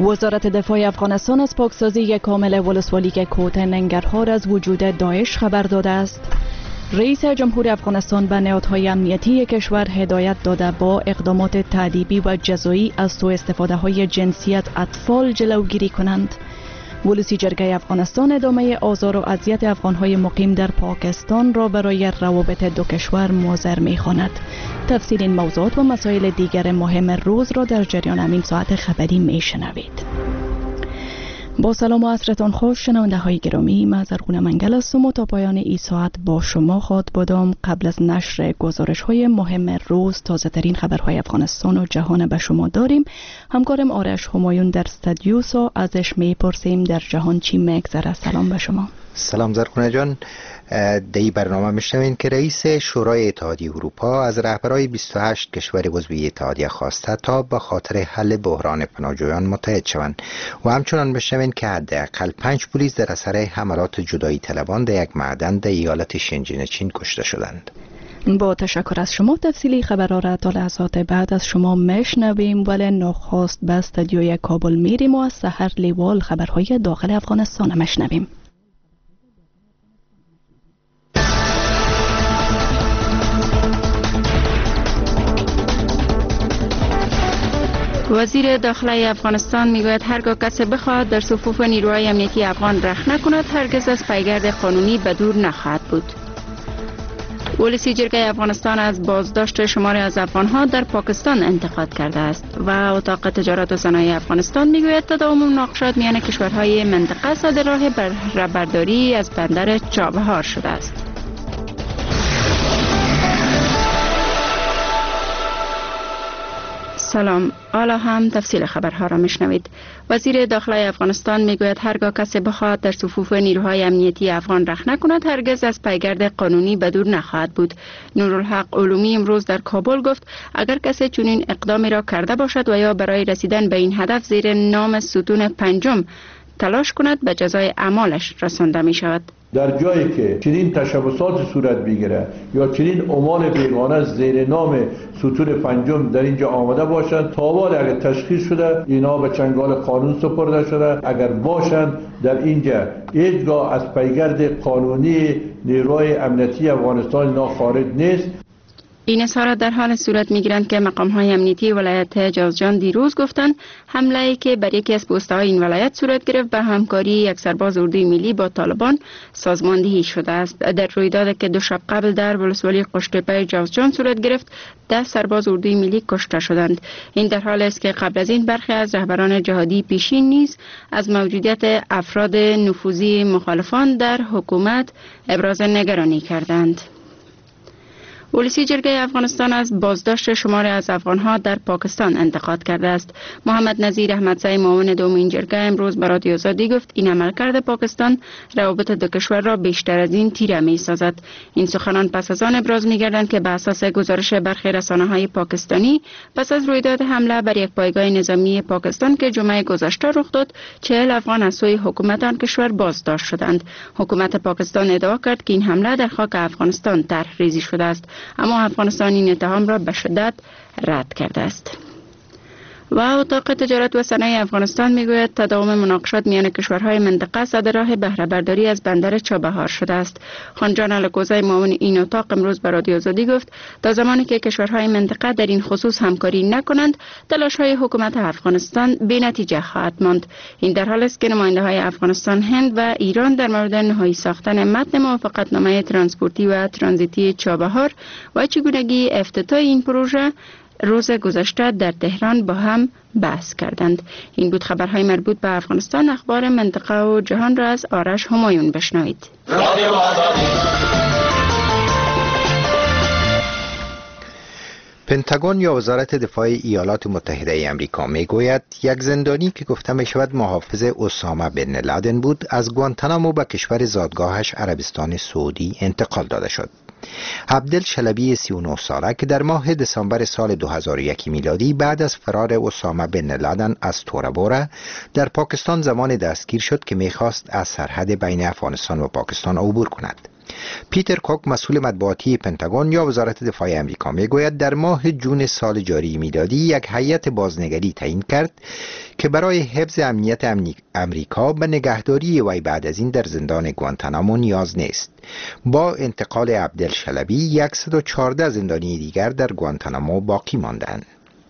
وزارت دفاع افغانستان از پاکسازی کامل ولسوالی کوت ننگرهار از وجود داعش خبر داده است. رئیس جمهور افغانستان به نهادهای امنیتی کشور هدایت داده با اقدامات تأدیبی و جزایی از سوء استفاده های جنسی از اطفال جلوگیری کنند. ولسی جرگه افغانستان ادامه آزار و اذیت افغانهای مقیم در پاکستان را برای روابط دو کشور مضر می‌خواند. تفصیل این موضوعات و مسائل دیگر مهم روز را در جریان همین ساعت خبری میشنوید. با سلام و عصرتان خوش شنونده های گرامی، من زرغونه منگل هستم و تا پایان این ساعت با شما خواهد بودم. قبل از نشر گزارش های مهم روز تازه ترین خبرهای افغانستان و جهان به شما داریم. همکارم آرش همایون در استودیو و ازش میپرسیم در جهان چی میگذره. سلام به شما. سلام زرغونه جان. در این برنامه میشنوین که رئیس شورای اتحادیه اروپا از رهبرای 28 کشور عضو اتحادیه خواسته تا به خاطر حل بحران پناهجویان متحد شوند و همچنان میشنوین که حداقل 5 پلیس در اثر حملات جدایی طلبان در یک معدن در ایالت شنجین چین کشته شدند. با تشکر از شما. تفصیلی خبرها را تا لحظات بعد از شما میشنویم، ولی نخست به استودیوی کابل میریم و از سحر لیوال خبرهای داخل افغانستان میشنویم. وزیر داخلی افغانستان میگوید هرگاه کسی بخواهد در صفوف نیروهای امنیتی افغان رخ نکند هرگز از پیگرد قانونی به دور نخواهد بود. ولسی جرگه افغانستان از بازداشت شماری از افغانها در پاکستان انتقاد کرده است و اتاق تجارت و صنایع افغانستان میگوید تداوم مناقشات میان کشورهای منطقه صادر راه برداری از بندر چابهار شده است. سلام، حالا هم تفصیل خبرها را میشنوید. وزیر داخلی افغانستان میگوید هرگاه کسی بخواهد در صفوف نیروهای امنیتی افغان رخ نکند هرگز از پیگرد قانونی به دور نخواهد بود. نورالحق علومی امروز در کابل گفت اگر کسی چنین اقدامی را کرده باشد و یا برای رسیدن به این هدف زیر نام ستون پنجم تلاش کند به جزای اعمالش رسانده می شود. در جایی که چنین تشبسات صورت بگیره یا چنین اعمال بیگانه زیر نام ستون پنجم در اینجا آمده باشند، تاوال اگر تشخیص شده اینا به چنگال قانون سپرده شده. اگر باشند در اینجا هیچگاه از پیگرد قانونی نیروهای امنیتی افغانستان اینا خارج نیست. این اظهارات در حال صورت میگیرند که مقام‌های امنیتی ولایت جوزجان دیروز گفتند حمله‌ای که بر یکی از پست‌های این ولایت صورت گرفت به همکاری یک سرباز اردوی ملی با طالبان سازماندهی شده است. در رویدادی که 2 شب قبل در ولسوالی قشت‌تپه جوزجان صورت گرفت 10 سرباز اردوی ملی کشته شدند. این در حالی است که قبل از این برخی از رهبران جهادی پیشین نیز از موجودیت افراد نفوذی مخالفان در حکومت ابراز نگرانی کردند. ولسی جرگه افغانستان از بازداشت شماری از افغانها در پاکستان انتقاد کرده است. محمد نظیر احمدزی معاون دومین جرگه امروز به رادیو آزادی گفت این عملکرد پاکستان روابط دو کشور را بیشتر از این تیره می سازد. این سخنان پس از آن ابراز می گردند که به اساس گزارش برخی رسانه‌های پاکستانی پس از رویداد حمله بر یک پایگاه نظامی پاکستان که جمعه گذشته رخ داد 40 افغان از سوی حکومت آن کشور بازداشت شدند. حکومت پاکستان ادعا کرد که این حمله در خاک افغانستان طرحریزی شده است، اما افغانستان این اتهام را به شدت رد کرده است. و اتاق تجارت و صنایع افغانستان میگوید تداوم مناقشات میان کشورهای منطقه صدر راه بهره برداری از بندر چابهار شده است. خانجان الکوزی معاون این اتاق امروز به رادیو آزادی گفت تا زمانی که کشورهای منطقه در این خصوص همکاری نکنند تلاش‌های حکومت افغانستان بی‌نتیجه خواهد ماند. این در حالی است که نماینده‌های افغانستان، هند و ایران در مورد نهایی ساختن متن موافقتنامه ترانسپورتی و ترانزیتی چابهار و چگونگی افتتاح این پروژه روز گذشته در تهران با هم بحث کردند. این بود خبرهای مربوط به افغانستان. اخبار منطقه و جهان را از آرش همایون بشنوید. پنتاگون یا وزارت دفاع ایالات متحده آمریکا میگوید یک زندانی که گفته می شود محافظ اسامه بن لادن بود از گوانتانامو به کشور زادگاهش عربستان سعودی انتقال داده شد. عبدل شلبی 39 ساله که در ماه دسامبر سال 2001 میلادی بعد از فرار اسامه بن لادن از تورا بورا در پاکستان زمان دستگیر شد که میخواست از سرحد بین افغانستان و پاکستان عبور کند. پیتر کوک مسئول مطبوعاتی پنتاگون یا وزارت دفاع آمریکا میگوید در ماه جون سال جاری میلادی یک هیئت بازنگری تعیین کرد که برای حفظ امنیت آمریکا به نگهداری وی بعد از این در زندان گوانتانامو نیاز نیست. با انتقال عبدالشلبی 114 زندانی دیگر در گوانتانامو باقی ماندند.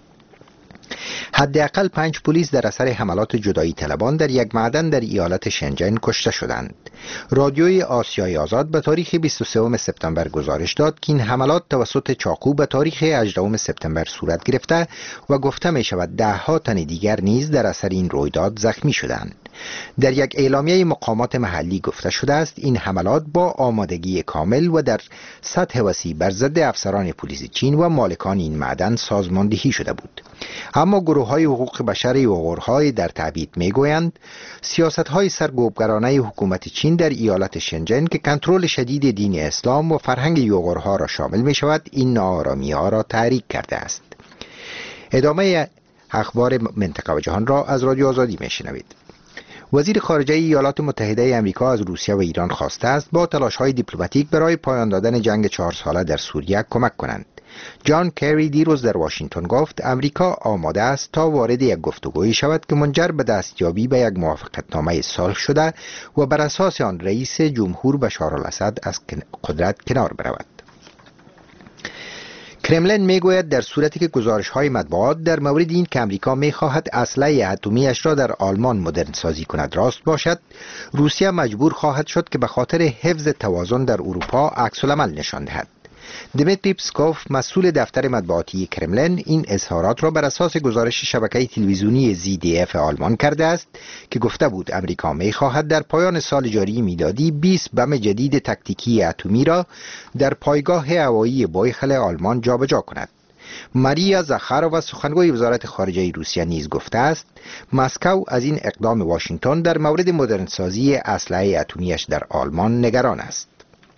حداقل 5 پلیس در اثر حملات جدایی طلبان در یک معدن در ایالت شنجن کشته شدند. رادیوی آسیای آزاد به تاریخ 23 سپتامبر گزارش داد که این حملات توسط چاقو به تاریخ 18 سپتامبر صورت گرفته و گفته می شود 10 تن دیگر نیز در اثر این رویداد زخمی شدند. در یک اعلامیه مقامات محلی گفته شده است این حملات با آمادگی کامل و در سطح وسیع بر ضد افسران پلیس چین و مالکان این معدن سازماندهی شده بود. اما گروه‌های حقوق بشر یوغورهای در تبعید میگویند سیاست‌های سرکوبگرانه حکومت چین در ایالت شنجن که کنترل شدید دین اسلام و فرهنگ یوغورها را شامل می‌شود این ناآرامی‌ها را تحریک کرده است. ادامه اخبار منطقه و جهان را از رادیو آزادی میشنوید. وزیر خارجه ایالات متحده آمریکا از روسیه و ایران خواسته است با تلاش‌های دیپلماتیک برای پایان دادن جنگ 4 ساله در سوریه کمک کنند. جان کری دیروز در واشنگتن گفت امریکا آماده است تا وارد یک گفتگویی شود که منجر به دستیابی به یک موافقتنامه صلح شده و بر اساس آن رئیس جمهور بشار الاسد از قدرت کنار برود. کرملین میگوید در صورتی که گزارش‌های مطبوعات در مورد این که امریکا می‌خواهد اسلحه اتمی‌اش را در آلمان مدرن سازی کند راست باشد، روسیه مجبور خواهد شد که به خاطر حفظ توازن در اروپا عکس‌العمل نشان دهد. دمیتری پسکوف مسئول دفتر مطبوعاتی کرملین این اظهارات را بر اساس گزارش شبکه تلویزیونی ZDF آلمان کرده است که گفته بود امریکا می‌خواهد در پایان سال جاری میلادی 20 بم جدید تاکتیکی اتمی را در پایگاه هوایی بویخل آلمان جابجا کند. ماریا زاخارووا سخنگوی وزارت خارجه روسیه نیز گفته است مسکو از این اقدام واشنگتن در مورد مدرنسازی اسلحه اتمی‌اش در آلمان نگران است.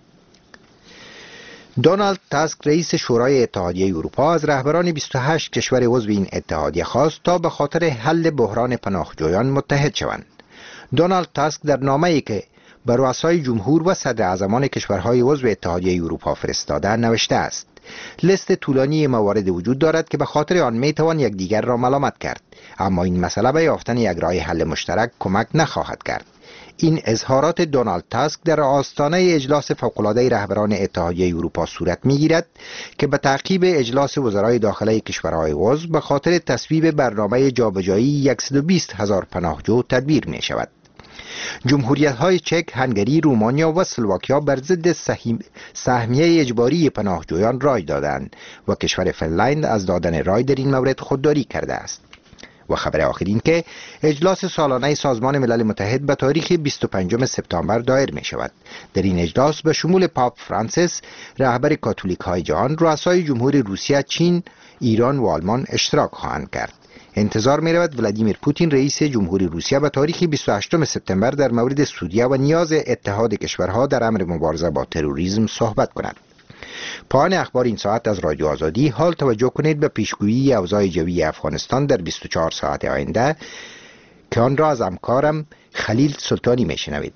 دونالد تاسک رئیس شورای اتحادیه اروپا از رهبران 28 کشور عضو این اتحادیه خواست تا به خاطر حل بحران پناهجویان متحد شوند. دونالد تاسک در نامه‌ای که به رؤسای جمهور و صدراعظمان کشورهای عضو اتحادیه اروپا فرستاده نوشته است لیست طولانی موارد وجود دارد که به خاطر آن میتوان یکدیگر را ملامت کرد، اما این مسئله به یافتن یک راه حل مشترک کمک نخواهد کرد. این اظهارات دونالد تاسک در آستانه اجلاس فوق‌العاده رهبران اتحادیه اروپا صورت می‌گیرد که به تعقیب اجلاس وزرای داخله کشورهای عضو به خاطر تصویب برنامه جابجایی 120,000 پناهجو تدبیر می‌شود. جمهوریت‌های چک، هنگری، رومانیا و اسلواکیا بر ضد سهمیه اجباری پناهجویان رای دادند و کشور فنلند از دادن رای در این مورد خودداری کرده است. و خبر آخر این که اجلاس سالانه سازمان ملل متحد به تاریخ 25 سپتامبر دایر می شود. در این اجلاس به شمول پاپ فرانسیس، رهبر کاتولیک های جهان، رؤسای جمهور روسیه، چین، ایران و آلمان اشتراک خواهند کرد. انتظار می رود ولادیمیر پوتین رئیس جمهوری روسیه به تاریخ 28 سپتامبر در مورد سوریه و نیاز اتحاد کشورها در امر مبارزه با تروریسم صحبت کند. پایان اخبار این ساعت از رادیو آزادی. حال توجه کنید به پیشگویی اوضاع جوی افغانستان در 24 ساعت آینده که آن را از همکارم خلیل سلطانی میشنوید.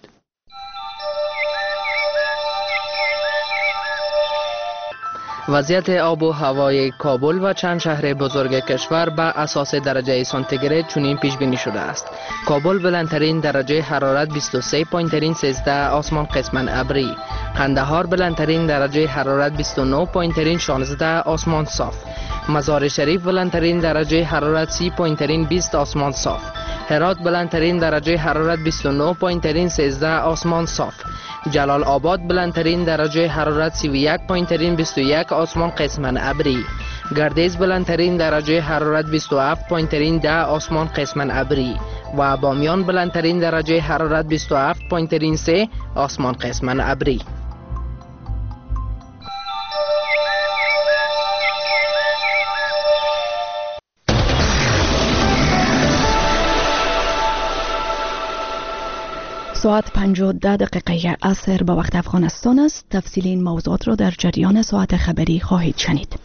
وضعیت آب و هوای کابل و چند شهر بزرگ کشور بر اساس درجه سانتیگراد چنین پیش بینی شده است. کابل بلندترین درجه حرارت 23، پایینترین 13، آسمان قسماً ابری. قندهار بلندترین درجه حرارت 29، پایینترین 16، آسمان صاف. مزار شریف بلندترین درجه حرارت 30، پایینترین 20، آسمان صاف. هرات بلندترین درجه حرارت 29، پایینترین 13، آسمان صاف. جلال آباد بلندترین درجه حرارت 31، پایینترین 21، آسمان قسماً ابری. گردیز بلندترین درجه حرارت 27، پایینترین 10، آسمان قسماً ابری. و بامیان بلندترین درجه حرارت 27، پایینترین 3، آسمان قسماً ابری. ساعت 5:10 عصر به وقت افغانستان است. تفصیل این موضوعات را در جریان ساعت خبری خواهید شنید.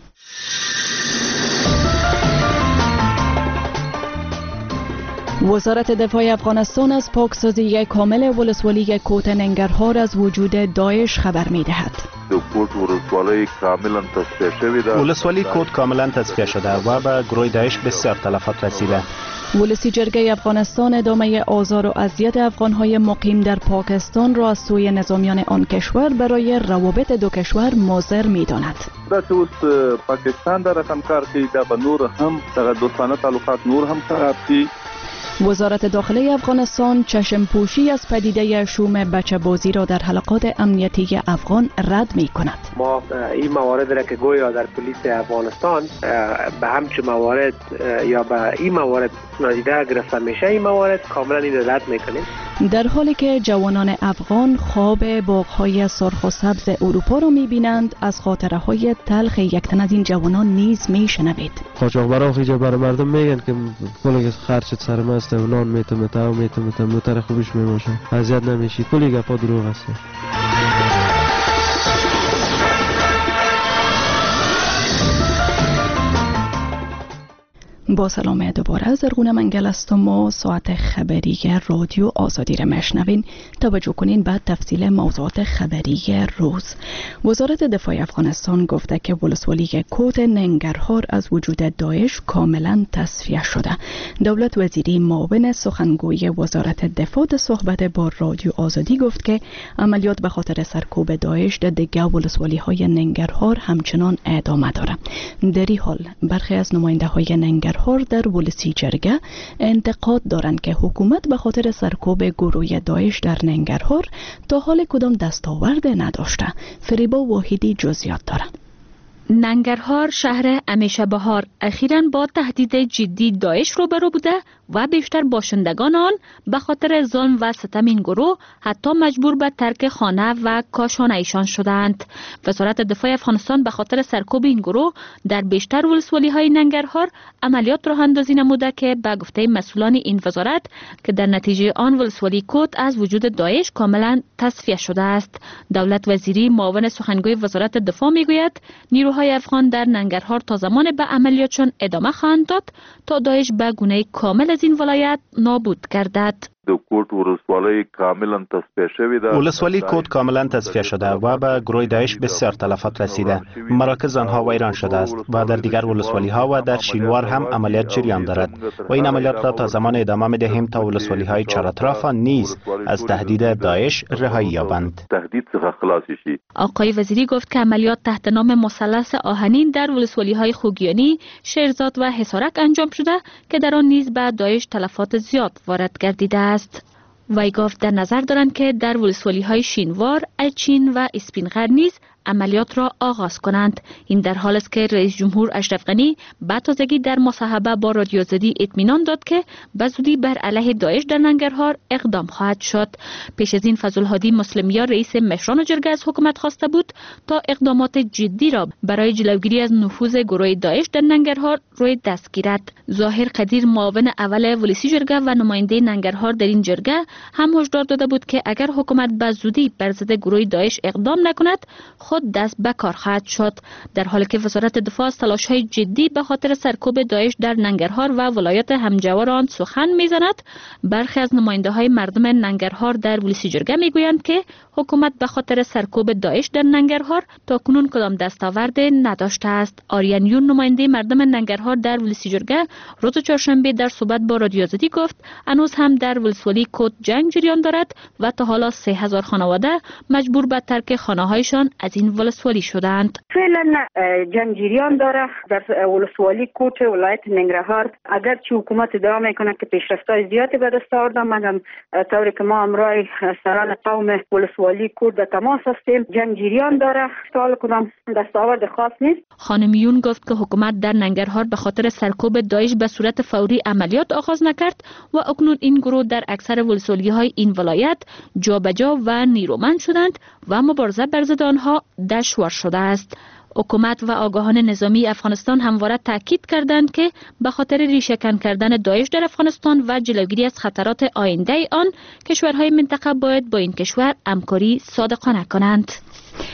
وزارت دفاع افغانستان از پاکسازی کامل ولسوالی کوت ننگرهار از وجود داعش خبر می‌دهد. ولسوالی کوت کاملا تصفیه شده و به گروه داعش بسیار تلفات رسیده. ولسی جرگه افغانستان ادامه آزار و اذیت افغانهای مقیم در پاکستان را از سوی نظامیان آن کشور برای روابط دو کشور مضر می‌داند. پاکستان در رقم کار کوي دا به نور هم دوستانه تعلقات نور هم خراب شي. وزارت داخله افغانستان چشم پوشی از پدیده شوم بچه بازی را در حلقات امنیتی افغان رد می کند. ما این موارد را که گویا در پلیس افغانستان به همچون موارد یا به این موارد نادیده گرفته میشه، این موارد کاملا این رد میکنیم. در حالی که جوانان افغان خواب باغ‌های سرخ و سبز اروپا را می‌بینند، از خاطره‌های تلخ یک تن از این جوانان نیز می‌شنوید. قاچاقبرا خیلی بر مردم میگن که کلی خرچت سرم است و نان میتم نوتر خوبش میماشه، اذیت نمیشی، کلی گپا دروغ است. با سلام دوباره زرغون منگل است و ما ساعت خبری رادیو آزادی را میشنوین. توجه کنین بعد تفصیل موضوعات خبری روز. وزارت دفاع افغانستان گفته که ولسوالی کوت ننگرهار از وجود داعش کاملا تصفیه شده. دولت وزیری معاون سخنگوی وزارت دفاع در صحبت با رادیو آزادی گفت که عملیات به خاطر سرکوب داعش در دیگر ولسوالی های ننگرهار همچنان ادامه دارد. در این حال برخی از نماینده های ننگرهار در ولسی جرگه انتقاد دارند که حکومت به خاطر سرکوب گروه داعش در ننگرهار تا حال کدام دستاورد نداشته. فریبا واحدی جزئیات دارد. ننگرهار شهر همیشه بهار اخیراً با تهدید جدی داعش روبرو بوده و بیشتر باشندگان آن به خاطر ظلم و ستم این گروه حتی مجبور به ترک خانه و کاشانه ایشان شدند. وزارت دفاع افغانستان به خاطر سرکوب این گروه در بیشتر ولسوالی های ننگرهار عملیات راه اندازی نموده که به گفته مسئولان این وزارت که در نتیجه آن ولسوالی کوت از وجود داعش کاملا تصفیه شده است. دولت وزیری معاون سخنگوی وزارت دفاع میگوید نیروهای افغان در ننگرهار تا زمان به عملیاتشان ادامه خواهند داد تا داعش به گونه کامل از این ولایت نابود گردد. ولسوالی کوت کاملا تصفیه شده و به گروه داعش بسیار تلفات رسیده. مراکز آنها ویران شده است و در دیگر ولسوالی ها و در شینوار هم عملیات جریان دارد و این عملیات را تا زمان ادامه می‌دهیم تا ولسوالی های چهار اطراف نیز از تهدید داعش رهایی یابند. آقای وزیری گفت که عملیات تحت نام مثلث آهنین در ولسوالی های خوگیانی، شیرزاد و حصارک انجام شده که در آن نیز به داعش تلفات زیاد وارد گردیده است. وی گفت در نظر دارند که در ولسوالی های شینوار، اچین و اسپینغر نیز عملیات را آغاز کنند. این در حال است که رئیس جمهور اشرف غنی به تازگی در مصاحبه با رادیو آزادی اطمینان داد که به زودی بر علیه داعش در ننگرهار اقدام خواهد شد. پیش از این فضلالهادی مسلمیار رئیس مشران جرگه از حکومت خواسته بود تا اقدامات جدی را برای جلوگیری از نفوذ گروه داعش در ننگرهار روی دست گیرد. ظاهر قدیر معاون اول ولسی جرگه و نماینده ننگرهار در این جرگه هم هشدار داده بود که اگر حکومت به زودی بر ضد گروه داعش اقدام نکند خود دست به کار خواهد شد. در حالی که وزارت دفاع از تلاش‌های جدی به خاطر سرکوب داعش در ننگرهار و ولایات همجوار آن سخن می‌زند، برخی از نماینده‌های مردم ننگرهار در ولسی جرگه می‌گویند که حکومت به خاطر سرکوب داعش در ننگرهار تاکنون کدام دستاورد نداشته است. آریان یون نماینده مردم ننگرهار در ولسی جرگه روز چهارشنبه در صحبت با رادیو آزادی گفت هنوز هم در ولسوالی کوت جنگ جریان دارد و تا حالا 3000 خانواده مجبور به ترک خانه‌هایشان از این ولسوالی شدند. فعلا جنگ جریان داره در ولسوالی کوت ولایت ننگرهار. اگر چه حکومت ادعا میکنه که پیشرفت‌های زیادی به دست آورده، مگر طوری که ما امروز سران قوم ولسوالی کوت به تماس هستیم، جنگ جریان داره، حال کدام دستاورد خاص نیست. خانم یون گفت که حکومت در ننگرهار به خاطر سرکوب داعش به صورت فوری عملیات آغاز نکرد و اکنون این گروه در اکثر ولسوالی‌های این ولایت جابجا و نیرومند شدند و مبارزه بر ضد آنها دشوار شده است. حکومت و آگاهان نظامی افغانستان همواره تاکید کردند که به خاطر ریشه‌کن کردن داعش در افغانستان و جلوگیری از خطرات آینده آن، کشورهای منطقه باید با این کشور همکاری صادقانه کنند.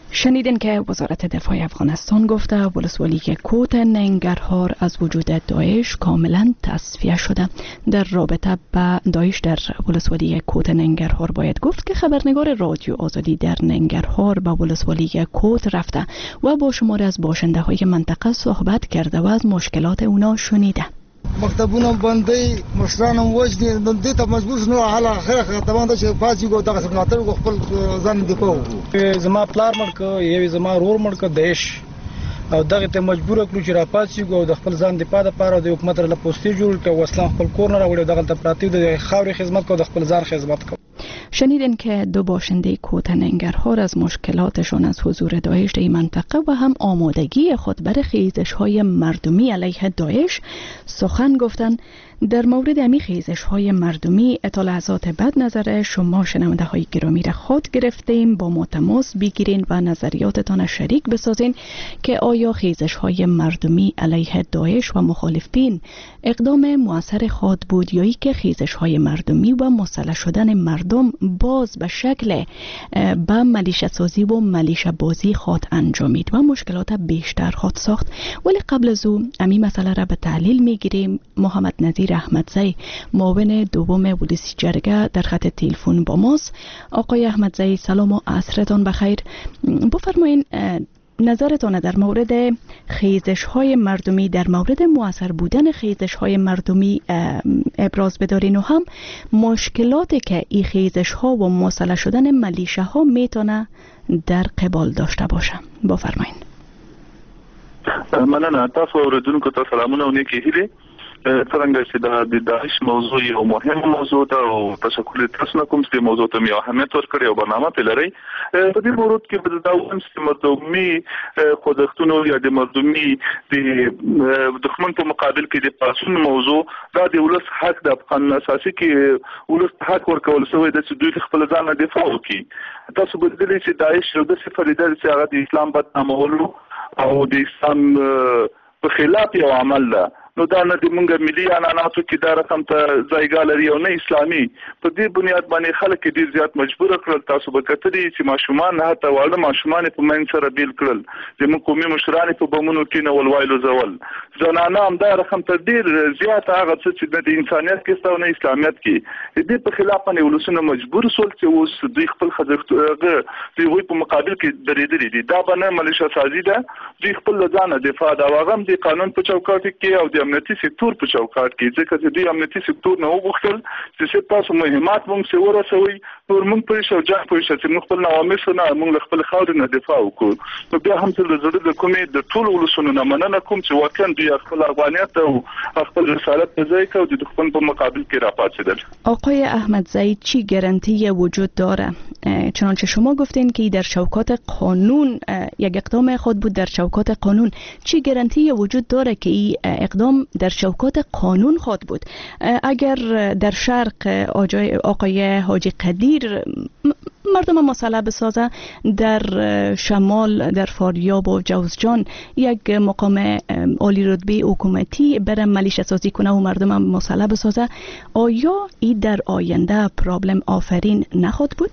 شنیدین که وزارت دفاع افغانستان گفته ولسوالی کوت ننگرهار از وجود داعش کاملا تصفیه شده. در رابطه با داعش در ولسوالی کوت ننگرهار باید گفت که خبرنگار رادیو آزادی در ننگرهار به ولسوالی کوت رفته و با شماری از باشنده های منطقه صحبت کرده و از مشکلات اونا شنیده. مکتبونه باندې مشرانم وجدي د دې ته مجبور شنو حال اخر خطبان د شفاعي کو دغه سماتر کو خپل ځان دی کو زما پلار مرکه یو زما رور مرکه دیش او دغه ته مجبور کړو چې را پاتې کو د خپل ځان دی پاده پاره د حکومت له پوسټي جوړ کړ وسلام خپل کور نه راوړي دغه ته پراتی د خاوري خدمت کو د خپل ځان خدمت کو. شنیدین که دو باشنده کوت ننگرهار از مشکلاتشان از حضور داعش در این منطقه و هم آمادگی خود برای خیزش‌های مردمی علیه داعش سخن گفتند. در مورد امی خیزش‌های مردمی تا لحظات بعد نظر شما شنونده های گرامی را خود گرفتیم. با ما تماس بگیرین و نظریاتتان شریک بسازین که آیا خیزش‌های مردمی علیه داعش و مخالفین اقدام مؤثر خود بود یا ای که خیزش‌های مردمی و مسلح شدن مردم باز به شکل با ملیشه سازی و ملیشه بازی خود انجامید و مشکلات بیشتر خود ساخت. ولی قبل از او امی مسئله را به تحلیل میگیریم. محمد نظیر احمدزی معاون دوم ولسی جرگه در خط تلفن با ماست. آقای احمدزی سلام و عصرتان بخیر. بفرمایین نظرتان در مورد خیزش‌های مردمی، در مورد مؤثر بودن خیزش‌های مردمی ابراز بدارین و هم مشکلاتی که این خیزش‌ها و مسلح شدن ملیشه ها میتونه در قبال داشته باشه. بفرمایین. مننه. تاسو اوریدونکو ته سلامونه او نیکی هیلې. څنګه چې د داعش موضوع یو مهم موضوع ده او تشکر تاسو نه کوم چې موضوع ته مې اهمیت ورکړی او برنامه په لري. په دې مورد کې به دا وایم چې مردمي خوځښتونو یا د مردمي د دښمن په مقابل کې د پاسون موضوع دا د ولس حق د افغان اساسي کې ولس حق ورکول شوی د چې دوی خپل ځان دفاع وکړي. تاسو به دې چې داعش یو د صفر لیدل چې هغه د اسلام بدنامولو او د اسلام په خلاف یو عمل ده. نو دا نه د مونږ ملي عنعناتو کې دا رقم ته ځایګا لري او نه اسلامي. په دې بنیاد باندې خلک ډیر زیات مجبور کړل. تاسو به کتري چې ماشومان هته واړه ماشومان په من سره بیل کړل چې موږ قومي مشران په بمونو کې نه ولوایلو زول زنانه هم دا رقم ته ډیر زیات هغه څه چې د انسانيت کې ستو نه اسلامیت کې دې په خلاف باندې ولسونه مجبور سول چې اوس دوی خپل خځه دوی په مقابل کې درېدلې دي. دا باندې ملیشه سازي ده. دوی خپل ځان دفاع دا واغم د قانون په چوکاټ کې او د امنیتي سکتور په چوکاټ کې ځکه چې دوی امنیتي سکتور نه وغوښتل چې تاسو مهمات موږ سره ورسوي نور موږ په شو ځان په شته چې موږ خپل نوامس نه موږ خپل خاور نه دفاع وکړو. نو بیا هم تر زړه د کومې د ټول ولسونو نه مننه کوم چې واقعا دوی خپل افغانیت او خپل رسالت په ځای کې د دښمن په مقابل کې راپاتېدل. آقای احمدزی چی گارانتی وجود داره؟ چنانچه شما گفتین که در چوکات قانون یک اقدام خود بود در چوکات قانون، چی گارانتی وجود داره که این اقدام در چوکات قانون خود بود؟ اگر در شرق آقای حاجی قدیر مردم مسلح بسازه، در شمال در فاریاب و جوزجان یک مقام عالی رتبه حکومتی بره ملیشه سازی کنه و مردم مسلح بسازه، آیا این در آینده پرابلم آفرین نخواهد بود؟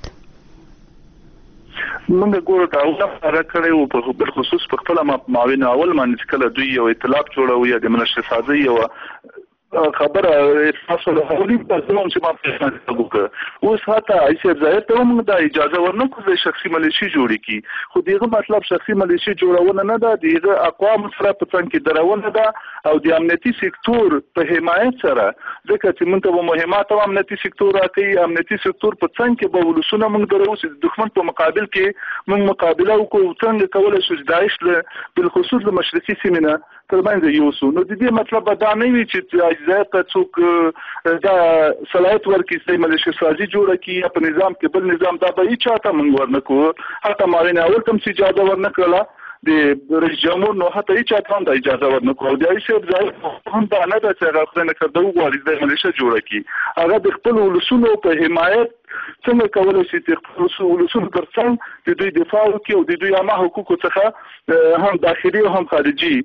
موږ ګورو دا اوسه راکړی او په خصوص په خپل معاون اول باندې کله دوی یو ائتلاف جوړوي یا د ملیشه سازي یو خبره تاسو له هغوی په ځوان چې ما په وکړه اوس هاته ایسه ځای ته موږ د اجازه ورنکو چې شخصي ملیشي جوړی کی. خو دغه مطلب شخصي ملیشي جوړونه نه ده، دغه اقوام سره په څنګه کې درونه ده او د امنیتي سکتور په حمایت سره ځکه چې موږ ته مهمات او امنیتي سکتور راکړي. امنیتي سکتور په څنګه کې به ولسونه موږ درو چې دښمن په مقابل کې موږ مقابله وکړو څنګه کولای شو داعش له بل خصوص له مشرقي سیمه ترمنځ یو سو. نو د دې مطلب دا نه وی چې اجازه ته څوک دا صلاحیت ورکړي چې ملیشه سازي جوړه کړي په نظام کې بل نظام دا به هیڅ چاته موږ ورنکو. حتی مارینه اول کوم چې اجازه ورنکړه د رئیس جمهور نو حتی هیڅ چاته هم د اجازه ورنکو. د ایسه ځای هم دا نه ده چې هغه خدای کړو غواړي د ملیشه جوړه کړي. هغه د خپل ولسونو په حمایت څنګه کولای شي چې خپل ولسونو ترڅنګ د دوی دفاع وکړي او د دوی عامه حقوقو څخه هم داخلي او هم خارجي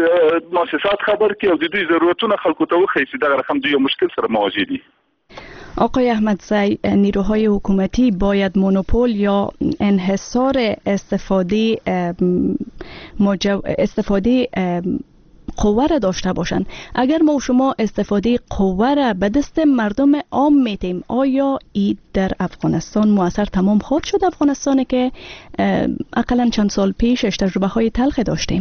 مؤسسات خبر کې او د دوی ضرورتونه خلکو ته وښیي چې دا رقم دوی مشکل سره مواجه دي. آقای احمدزی، نیروهای حکومتی باید مونوپول یا انحصار استفاده قوه را داشته باشند. اگر ما و شما استفاده قوه را به دست مردم عام میتیم، آیا این در افغانستان مؤثر تمام خود شد؟ افغانستانی که اقلا چند سال پیشش تجربه های تلخ داشتیم.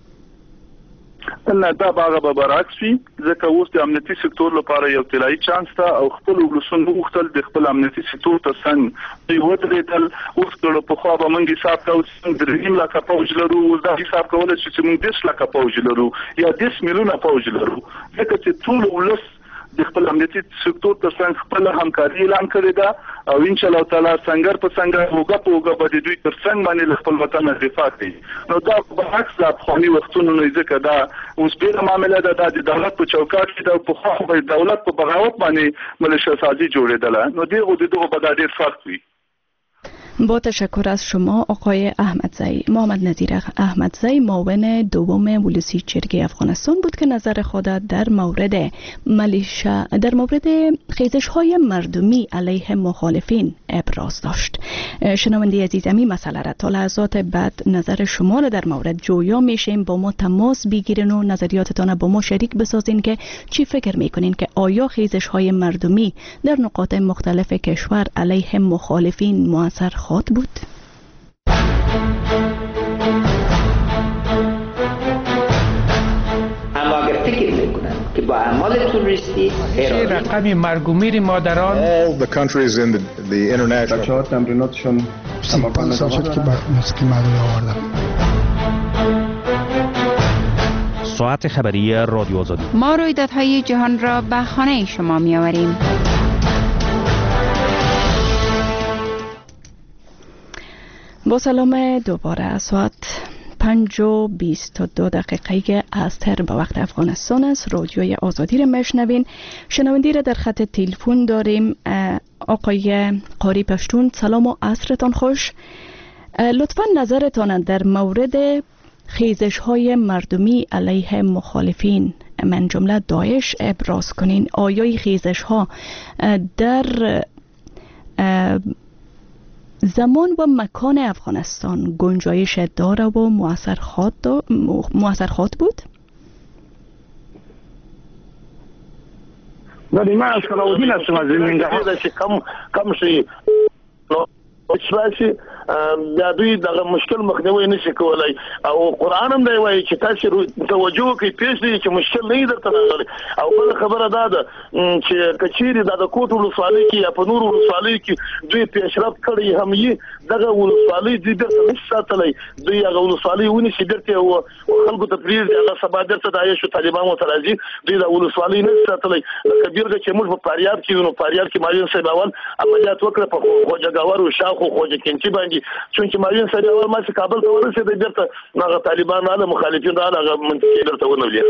نه، دا باغه به برعکس وي، ځکه اوس د امنیتي سکتور لپاره یو طلایي چانس ته او خپل ولسونه وغوښتل د خپل امنیتي سکتور ته څنګه دوی ودرېدل. اوس کله پخوا به موږ حساب کوو چې 3 لکه پوځ لرو، اوس دا حساب کولی شو چې موږ 10 لکه پوځ لرو یا 10 میلیونه پوځ لرو، ځکه چې ټول ولس د خپل امنیتي سکتور ته څنګه خپل همکاري اعلان کړې ده او ان شاء الله تعالی څنګه په څنګه وګه په وګه به دوی تر څنګه باندې خپل وطن دفاع کوي. نو دا برعکس د افغاني وختونو نه، ځکه دا اوس بیره معامله ده د دولت په چوکاټ کې د پخوا په دولت په بغاوت باندې ملیشه سازي جوړېدله. نو دغه به دا ډېر فرق وي. با تشکر از شما آقای احمدزی. محمد نظیر احمدزی، معاون دوم ولسی جرگه افغانستان بود که نظر خود در مورد خیزش های مردمی علیه مخالفین ابراز داشت. شنونده عزیز، این مسئله را تا لحظات بعد نظر شما را در مورد جویا میشیم. با ما تماس بگیرین و نظریاتتان با ما شریک بسازین که چی فکر میکنین که آیا خیزش های مردمی در نقاط مختلف کشور علیه مخالفین مؤثر خواهد بود؟ اما اگر فکر میکنن که با اعمال تروریستی رقم مرگ و میر مادران all the countries in the international بچه‌ها تمریناتشون 5 سال شد که مسکی مردمی آوردن. ساعت خبری رادیو آزادی. ما رویدادهای جهان را به خانه شما می آوریم. با سلام دوباره. ساعت 5:22 عصر به وقت افغانستان است. رادیوی آزادی را میشنوین. شنوندی را در خط تلفن داریم. آقای قاری پشتون، سلام و عصرتان خوش. لطفا نظرتان در مورد خیزش های مردمی علیه مخالفین من جمله داعش ابراز کنین. آیا خیزش ها در زمان و مکان افغانستان گنجایش داره و مؤثر خواهد بود؟ ولی من از کلاودین هستم از ننګرهار چې کم شي چې دا دوی دغه مشکل مخنیوي نشي کولای او قران هم دی وایي چې تاسو توجه کوئ پیښې چې مشکل نه درته راغلي. او بل خبره دا ده چې کچيري د کوټ ولسوالۍ کې یا په نور ولسوالۍ کې دوی پیشرفت کړی هم یي دغه ولسوالۍ دې درته نشي ساتلای. دوی هغه ولسوالۍ ونی چې درته او خلکو ته پریز هغه سبا درته دایښ طالبان متراجي دوی د ولسوالۍ نه ساتلای. کبیرګه چې موږ په فاریاب کې نو فاریاب کې ماوین صاحب اول عملیات وکړه په خوجګاور او شاخو خوجه کینچی باندې چونکی ماوین صاحب اول ما چې کابل ته ورسېد درته هغه طالبان نه مخالفین نه هغه منځکې درته ونولې.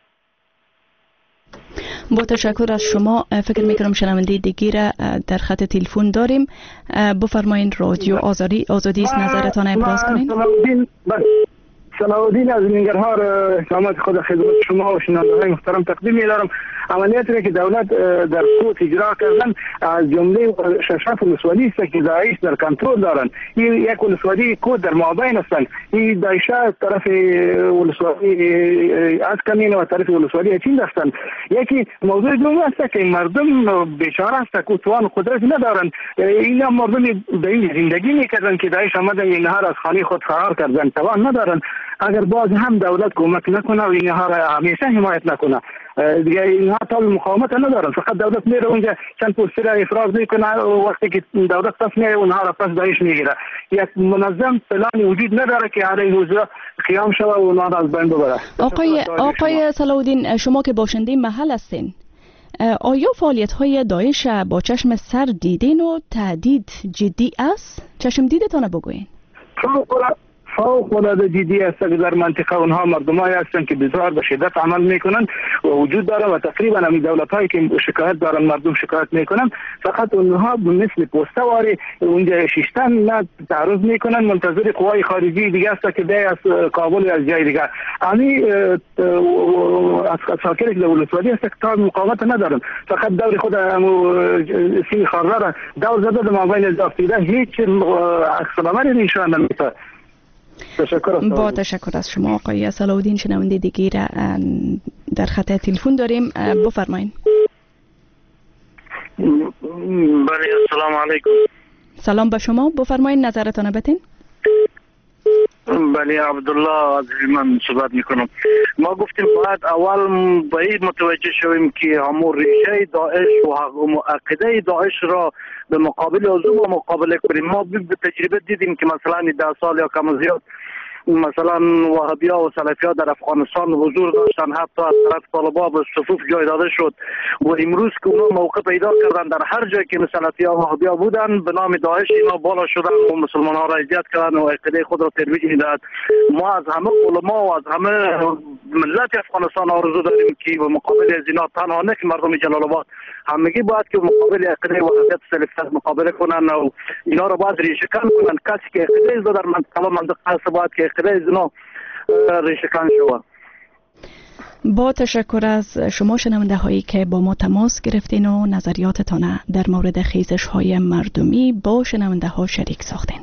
با تشکر از شما. فکر میکنم شنونده دیگه را در خط تلفن داریم. بفرمایید رادیو آزادی است، نظرتان ابراز کنید. صلاح‌الدین از ننګرهار سلامت خود خدمت شما و شنوندگان محترم تقدیم می‌دارم. عملیاتی که دولت در کوت اجرا کردن از جمله 6 ولسوالی است که داعش در کنترل دارند. این یک ولسوالی کوت در مابین هستند. این داعش طرف ولسوالی از کمین و طرف ولسوالی چین هستند. یکی موضوع دوم است که مردم بیچاره است که توان قدرت ندارند. اینا مردم به زندگی می‌کردند که داعش آمدن اینها را از خانه خود فرار کردند، توان ندارند. اگر باز هم دولت کمک نکنه و اینها را همیشه حمایت نکنه دیگه اینها تا مقاومت ندارن. فقط دولت میره اونجا چند پوستی را افراز میکنه و وقتی که دولت پس میره اونها را پس داعش میگیره. یک منظم پلانی وجود نداره که علیه حضور قیام شود و اونها را از بین ببره. آقای صلاح‌الدین، شما که باشنده محل هستین، آیا فعالیت های داعش با چشم سر دیدین و تهدید جدی است؟ چشم دیدتان بگوین. فوق العاده جدی است که در منطقه اونها مردمایی هستند که بسیار به شدت عمل میکنند و وجود داره و تقریبا همین دولت‌هایی که شکایت دارن مردم شکایت میکنن فقط اونها مثل پسته واری اونجا شیشتن نه تعرض میکنن منتظر قوای خارجی دیگه است که بیای از کابل از جای دیگه امی از ساکن که ولسوالی است که تا مقاومت ندارن فقط دور خود سی خارا را دور زده در مابین دافتیده هیچ عکس العملی نشان نمیده. با تشکر از شما آقای صلاح‌الدین. شنونده دیگه را در خط تلفن داریم، بفرمایید. بله السلام علیکم. سلام به شما، بفرمایید نظرتان بتین. بله عبدالله از من صحبت میکنم. ما گفتیم باید اول به این متوجه شویم که همون ریشه داعش و عقیده داعش را به مقابل عضو مقابله کنیم. ما به تجربه دیدیم که مثلا 10 سال یا کم زیاد مثلا وهابیا و سلفیا در افغانستان حضور داشتن، حتی از طرف طالبان به صفوف جای داده شد و امروز که اونا موقع پیدا کردن در هر جایی که سلفیا و وهابیا بودن به نام داعش اینا بالا شدن و مسلمان ها را اذیت کردن و عقیده خود را ترویج میدهد. ما از همه علما و از همه ملت افغانستان آرزو داریم که به مقابل از اینا تنها نه که مردم جلال آباد همگی باید که مقابل عقیده وحدت سلفیت مقابله کنن و اینا را باید ریشه کن کنن. کسی که عقیده در منطقه هست باید که عقیده از اینا ریشه کن شود. با تشکر از شما شنونده هایی که با ما تماس گرفتین و نظریاتتان در مورد خیزش های مردمی با شنونده ها شریک ساختین.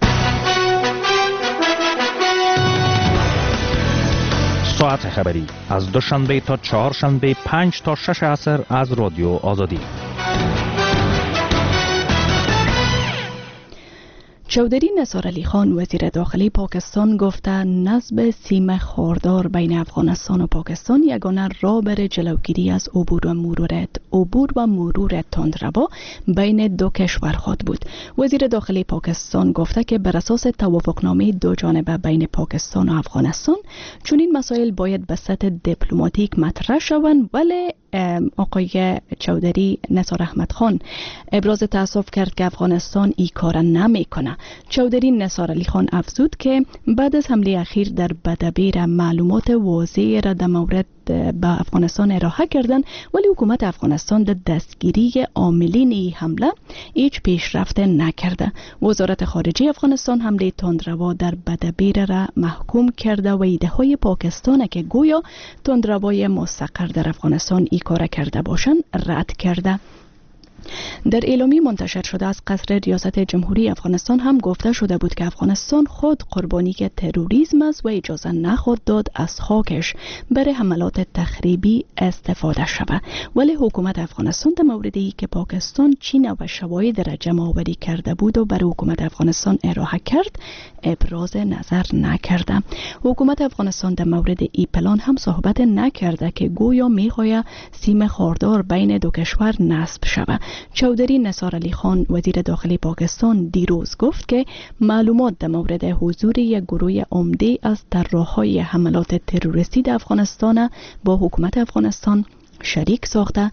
ساعت خبری از دوشنبه تا چهارشنبه 5 تا 6 عصر از رادیو آزادی. چودری نثار علی خان وزیر داخلی پاکستان گفته نصب سیم خاردار بین افغانستان و پاکستان یگانه راه برای جلوگیری از عبور و مرور تندرو بین دو کشور خواهد بود. وزیر داخلی پاکستان گفته که بر اساس توافقنامه دو جانبه بین پاکستان و افغانستان چنین مسائل باید به سطح دیپلماتیک مطرح شوند، ولی آقای چودری نثار احمد خان ابراز تأسف کرد که افغانستان این کار نمیکنه. چودری نثار علی خان افزود که بعد از حمله اخیر در بدبیر معلومات واضحی را در مورد به افغانستان ارائه کردن، ولی حکومت افغانستان در دستگیری عاملین این حمله هیچ پیشرفت نکرده. وزارت خارجه افغانستان حمله تندرو در بدبیر را محکوم کرده و ایده های پاکستان که گویا تندروای مستقر در افغانستان این کار کرده باشند رد کرده. در اعلامیه منتشر شده از قصر ریاست جمهوری افغانستان هم گفته شده بود که افغانستان خود قربانی که تروریسم است و اجازه نخواهد داد از خاکش برای حملات تخریبی استفاده شود، ولی حکومت افغانستان در موردی که پاکستان چین و شواهد را جمع آوری کرده بود و برای حکومت افغانستان ارائه کرد ابراز نظر نکرده. حکومت افغانستان در مورد ای پلان هم صحبت نکرده که گویا میخواهد سیم خاردار بین دو کشور نصب شود. چودری نثار علی خان وزیر داخلی پاکستان دیروز گفت که معلومات در مورد حضور یک گروه عمده از طراحهای حملات تروریستی در افغانستان با حکومت افغانستان شریک ساخته.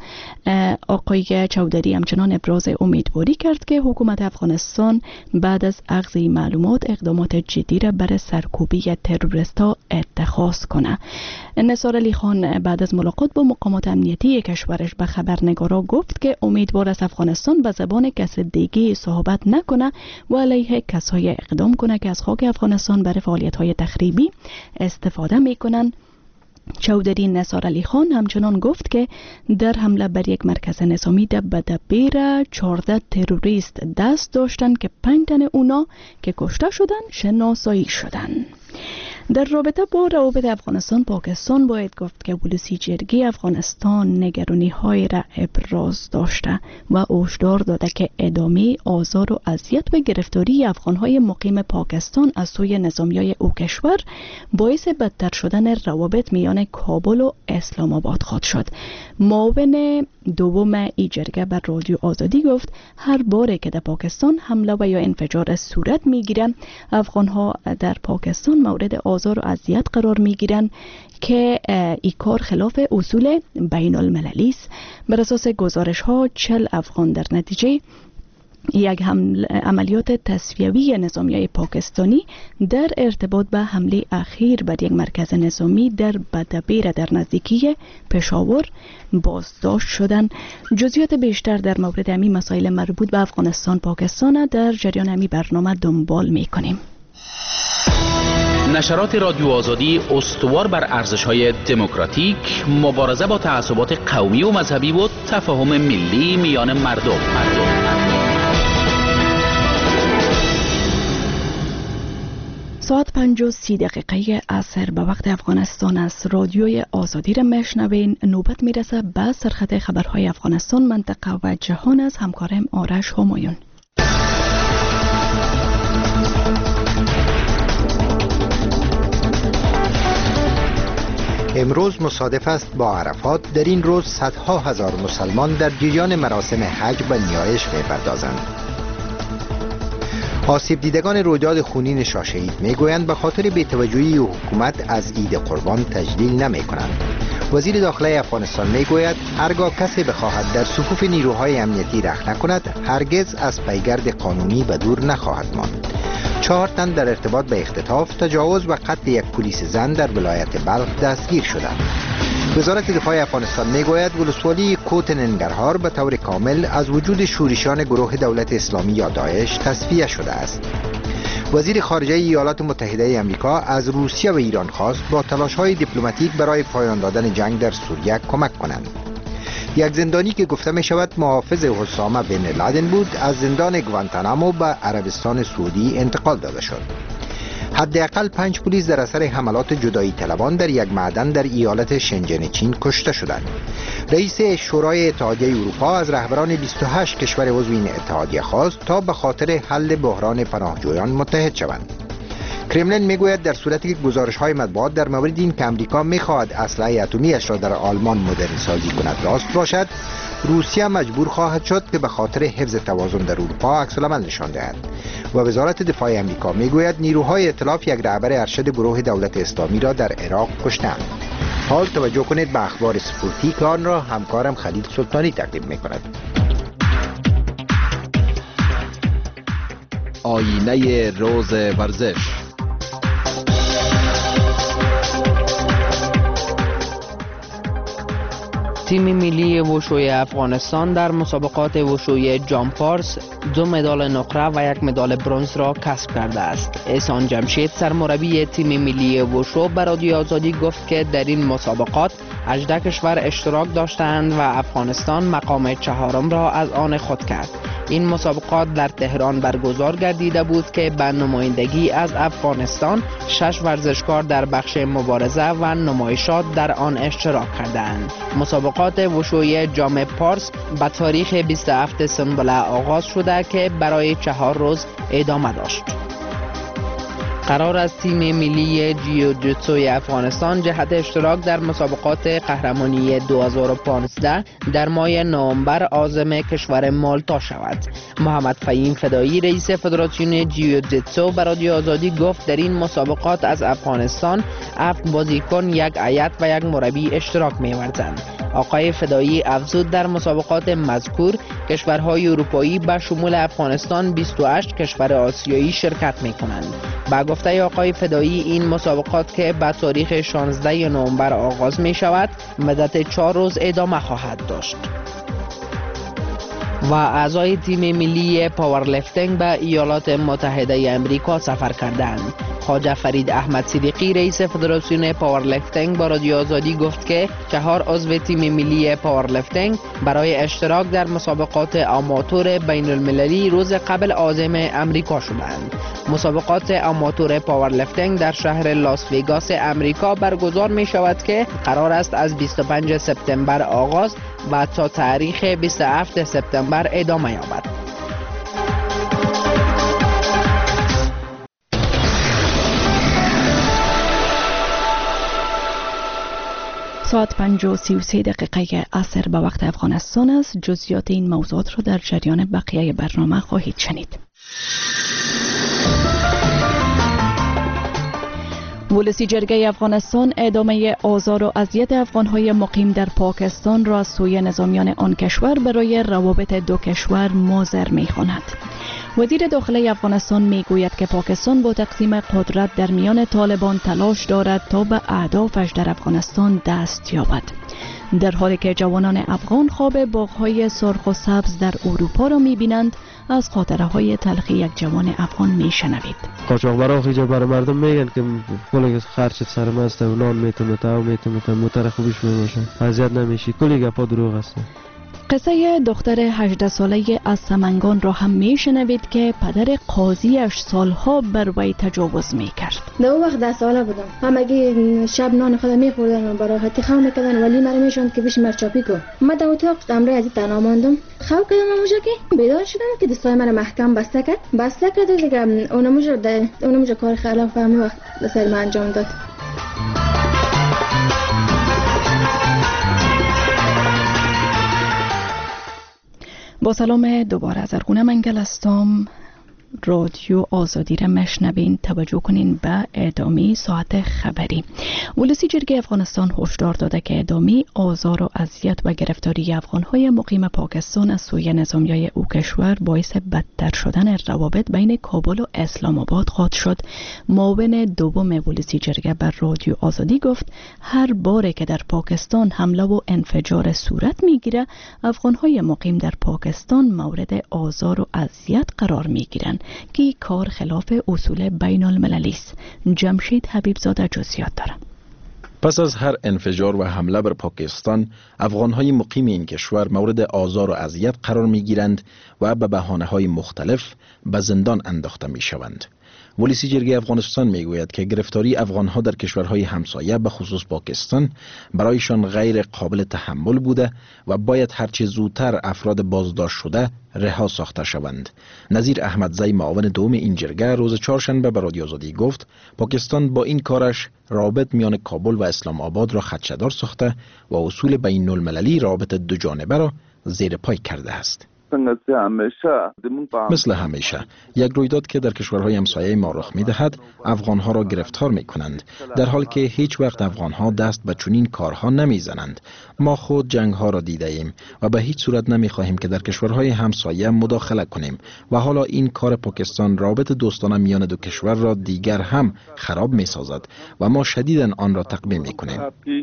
آقای چودری همچنان ابراز امیدواری کرد که حکومت افغانستان بعد از اخذ معلومات اقدامات جدی را برای سرکوبی تروریست‌ها اتخاذ کنه. نثار علی خان بعد از ملاقات با مقامات امنیتی کشورش به خبرنگارا گفت که امیدوار است افغانستان به زبان کس دیگه صحبت نکنه و علیه کسای اقدام کنه که از خاک افغانستان برای فعالیت‌های تخریبی استفاده میکنن. چودری نثار علی خان همچنان گفت که در حمله بر یک مرکز نظامی در بدبیر 14 تروریست دست داشتند که 5 تن اونا که کشته شدن شناسایی شدند. در رابطه با روابط افغانستان پاکستان باید گفت که ولسی جرگه افغانستان نگرانی های را ابراز داشته و هشدار داده که ادامه آزار و اذیت و گرفتاری افغانهای مقیم پاکستان از سوی نظامیای او کشور باعث بدتر شدن روابط میان کابل و اسلام آباد خواهد شد. معاون دوم ای جرگه بر رادیو آزادی گفت هر باره که در پاکستان حمله و یا انفجار صورت میگیرن افغانها در پاکستان مورد آزار و اذیت قرار میگیرن که این کار خلاف اصول بین المللی است. بر اساس گزارش ها 40 افغان در نتیجه یک عملیات تصفیوی نظامیای پاکستانی در ارتباط به حمله اخیر بر یک مرکز نظامی در بدبیر در نزدیکی پشاور بازداشت شدند. جزئیات بیشتر در مورد همین مسائل مربوط به افغانستان پاکستان در جریان همین برنامه دنبال می‌کنیم. نشرات رادیو آزادی استوار بر ارزش‌های دموکراتیک، مبارزه با تعصبات قومی و مذهبی و تفاهم ملی میان مردم. ساعت 5:30 عصر به وقت افغانستان است. رادیوی آزادی را میشنوین. نوبت میرسه به سرخط خبرهای افغانستان، منطقه و جهان از همکارم آرش همایون. امروز مصادف است با عرفات. در این روز صدها هزار مسلمان در جریان مراسم حج و نیایش می‌پردازند. آسیب دیدگان رویداد خونین شاشهید میگویند به خاطر بی‌توجهی حکومت از عید قربان تجلیل نمی‌کنند. وزیر داخلی افغانستان میگوید هرگاه کسی بخواهد در صفوف نیروهای امنیتی رخت نکند، هرگز از پیگرد قانونی به دور نخواهد ماند. 4 تن در ارتباط به اختطاف، تجاوز و قتل یک پلیس زن در ولایت بلخ دستگیر شدند. وزارت دفاع افغانستان میگوید ولسوالی کوت ننگرهار به طور کامل از وجود شورشیان گروه دولت اسلامی یا داعش تصفیه شده است. وزیر خارجه ایالات متحده آمریکا از روسیه و ایران خواست با تلاش‌های دیپلماتیک برای پایان دادن جنگ در سوریه کمک کنند. یک زندانی که گفته می شود محافظ اسامه بن لادن بود، از زندان گوانتانامو به عربستان سعودی انتقال داده شد. حداقل 5 پلیس در اثر حملات جدایی طلبان در یک معدن در ایالت شنجن چین کشته شدند. رئیس شورای اتحادیه اروپا از رهبران 28 کشور عضو این اتحادیه خواست تا به خاطر حل بحران پناهجویان متحد شوند. کرملین میگوید در صورتی که گزارش‌های مطبوعات در مورد این که آمریکا می‌خواهد اسلحه اتمی‌اش را در آلمان مدرن سازی کند راست باشد، روسیه مجبور خواهد شد که به خاطر حفظ توازن در اروپا عکس‌العمل نشان دهد. و وزارت دفاع آمریکا میگوید نیروهای ائتلاف یک رهبر ارشد گروه دولت اسلامی را در عراق کشتند. حال توجه کنید به اخبار سپورتی که آن را همکارم خلیل سلطانی تقدیم می‌کند. آینه روز ورزش. تیم ملی وشوی افغانستان در مسابقات وشوی جامپارس 2 مدال نقره و 1 مدال برنز را کسب کرده است. احسان جمشید سرمربی تیم ملی وشو به رادیو آزادی گفت که در این مسابقات 18 کشور اشتراک داشتند و افغانستان مقام 4 را از آن خود کرد. این مسابقات در تهران برگزار گردیده بود که به نمایندگی از افغانستان 6 ورزشکار در بخش مبارزه و نمایشات در آن اشتراک کردند. مسابقات وشوی جام پارس به تاریخ 27 سنبله آغاز شده که برای 4 روز ادامه داشت. قرار است تیم ملی جیوجیتسوی افغانستان جهت اشتراک در مسابقات قهرمانی 2015 در ماه نوامبر عازم کشور مالتا شود. محمد فهیم فدایی رئیس فدراسیون جیوجیتسو به رادیو آزادی گفت در این مسابقات از افغانستان 7 بازیکن، 1 هیئت و 1 مربی اشتراک می‌ورزند. آقای فدایی افزود در مسابقات مذکور کشورهای اروپایی به شمول افغانستان 28 کشور آسیایی شرکت می‌کنند. با گفته آقای فدایی این مسابقات که به تاریخ 16 نوامبر آغاز می شود مدت 4 روز ادامه خواهد داشت. و اعضای تیم ملی پاورلیفتینگ به ایالات متحده آمریکا سفر کردند. خواجه فرید احمد صدیقی رئیس فدراسیون پاورلیفتینگ با رادیو آزادی گفت که 4 عضو تیم ملی پاورلیفتینگ برای اشتراک در مسابقات آماتور بین المللی روز قبل عازم امریکا شدند. مسابقات آماتور پاورلیفتینگ در شهر لاس ویگاس امریکا برگزار می شود که قرار است از 25 سپتامبر آغاز و تا تاریخ 27 سپتامبر ادامه یابد. ساعت 5:33 عصر به وقت افغانستان است. جزئیات این موضوعات را در جریان بقیه برنامه خواهید شنید. ولسی جرگه افغانستان ادامه آزار و اذیت افغانهای مقیم در پاکستان را از سوی نظامیان آن کشور برای روابط دو کشور مضر می‌خواند. وزیر داخلی افغانستان میگوید که پاکستان با تقسیم قدرت در میان طالبان تلاش دارد تا به اهدافش در افغانستان دست یابد، در حالی که جوانان افغان خواب باغ‌های سرخ و سبز در اروپا را می‌بینند. از خاطره‌های تلخی یک جوان افغان میشنوید. قاچاقبرا اینجا برای مردم میگن که کلی خرچت سرم است و نان میتونه موتر خوبیش میباشه، اذیت نمیشی، کلی گپا دروغ است. قصه دختر 18 ساله از سمنگان را هم میشنوید که پدر قاضیش سالها بر وی تجاوز میکرد. در اون وقت 10 ساله بودم، همگی شب نان خودم میخوردن و برای راحتی خواب میکردن، ولی مرا میشوند که بشی مرچاپی کن. من در اتاق امروز از تنها ماندم، خواب کردم اونجا که بیدار شدم که دستای من محکم بسته کرد دیگه. اونموجا کار خیلی فهمی وقت به سر من انجام داد. با سلام دوباره از ارگونه منگل هستم. رادیو آزادی را مشنوین. توجه کنین به ادامه ساعت خبری. ولسی جرگه افغانستان هشدار داده که ادامه آزار و اذیت و گرفتاری افغانهای مقیم پاکستان از سوی نظامیای او کشور باعث بدتر شدن روابط بین کابل و اسلام آباد خواهد شد. معاون دوم ولسی جرگه بر رادیو آزادی گفت هر باره که در پاکستان حمله و انفجار صورت میگیره، افغانهای مقیم در پاکستان مورد آزار و اذیت قرار میگیرند که کار خلاف اصول بین المللی است. جمشید حبیبزاده جزئیات دارد. پس از هر انفجار و حمله بر پاکستان، افغانهای مقیم این کشور مورد آزار و اذیت قرار میگیرند و به بهانه‌های مختلف به زندان انداخته میشوند. ولسی جرگه افغانستان میگوید که گرفتاری افغانها در کشورهای همسایه به خصوص پاکستان برایشان غیر قابل تحمل بوده و باید هرچه زودتر افراد بازداشت شده رها ساخته شوند. نظیر احمدزی معاون دوم این جرگه روز چهارشنبه به رادیو آزادی گفت پاکستان با این کارش رابط میان کابل و اسلام آباد را خدشه‌دار ساخته و اصول بین المللی رابط دو جانبه را زیر پای کرده است. مثل همیشه یک رویداد که در کشورهای همسایه ما رخ می‌دهد افغانها را گرفتار می‌کنند، در حالی که هیچ وقت افغانها دست به چنین کارها نمی‌زنند. ما خود جنگ‌ها را دیده ایم و به هیچ صورت نمی‌خواهیم که در کشورهای همسایه مداخله کنیم و حالا این کار پاکستان رابط دوستانه میان دو کشور را دیگر هم خراب می‌سازد و ما شدیداً آن را تقبیح می‌کنیم.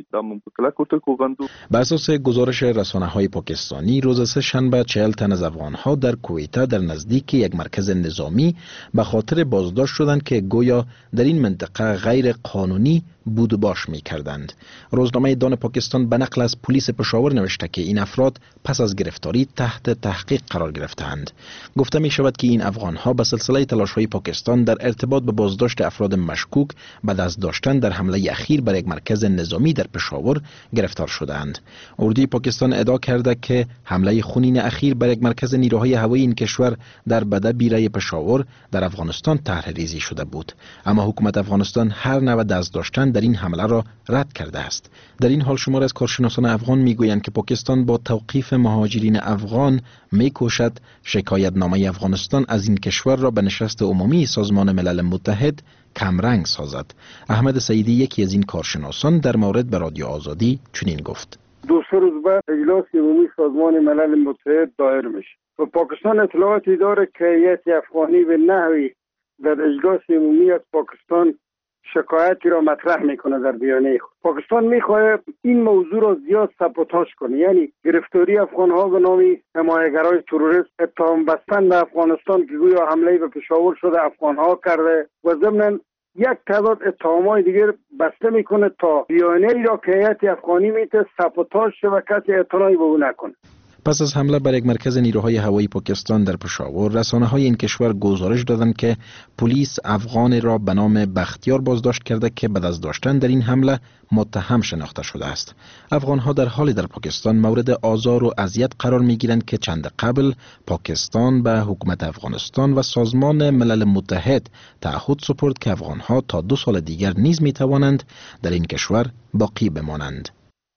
بر اساس گزارش رسانه‌های پاکستانی روز سه‌شنبه 40 تن از افغانها در کویته در نزدیک یک مرکز نظامی به خاطر بازداشت شدند که گویا در این منطقه غیر قانونی بود و باش می کردند. روزنامه دان پاکستان به نقل از پلیس پشاور نوشته که این افراد پس از گرفتاری تحت تحقیق قرار گرفتند. گفته می شود که این افغانها به سلسله تلاش‌های پاکستان در ارتباط به بازداشت افراد مشکوک به دست داشتن در حمله اخیر بر یک مرکز نظامی در پشاور گرفتار شدند. اردوی پاکستان ادعا کرده که حمله خونین اخیر بر یک مرکز نیروهای هوایی این کشور در بده بیره پشاور در افغانستان طرح‌ریزی شده بود، اما حکومت افغانستان هر نوع دست داشتن در این حمله را رد کرده است. در این حال شمار از کارشناسان افغان میگویند که پاکستان با توقیف مهاجرین افغان میکوشد شکایتنامه افغانستان از این کشور را به نشست عمومی سازمان ملل متحد کمرنگ سازد. احمد سعیدی یکی از این کارشناسان در مورد به رادیو آزادی چنین گفت: 2 روز بعد اجلاس عمومی سازمان ملل متحد دایر میشه و پاکستان اطلاعاتی داره که هیئت افغانی به نحوی در اجلاس عمومی از پاکستان شکایتی را مطرح میکنه در بیانیه خود. پاکستان میخواد این موضوع را زیاد سابوتاژ کنه، یعنی گرفتاری افغانها به نام حمایتگرای تروریست، اتهام بستن به افغانستان که گویا حمله به پشاور شده افغانها کرده و ضمن یک تعداد اتهامات دیگر بسته میکنه تا بیانیه‌ای را که هیئت افغانی میته سابوتاژ شه و کسی اعتنایی به او نکنه. پس از حمله بر یک مرکز نیروهای هوایی پاکستان در پشاور، رسانه‌های این کشور گزارش دادند که پلیس افغان را به نام بختیار بازداشت کرده که به دست داشتن در این حمله متهم شناخته شده است. افغان‌ها در حالی در پاکستان مورد آزار و اذیت قرار می‌گیرند که چند قبل پاکستان به حکومت افغانستان و سازمان ملل متحد تعهد سپرد که افغان‌ها تا 2 سال دیگر نیز می‌توانند در این کشور باقی بمانند.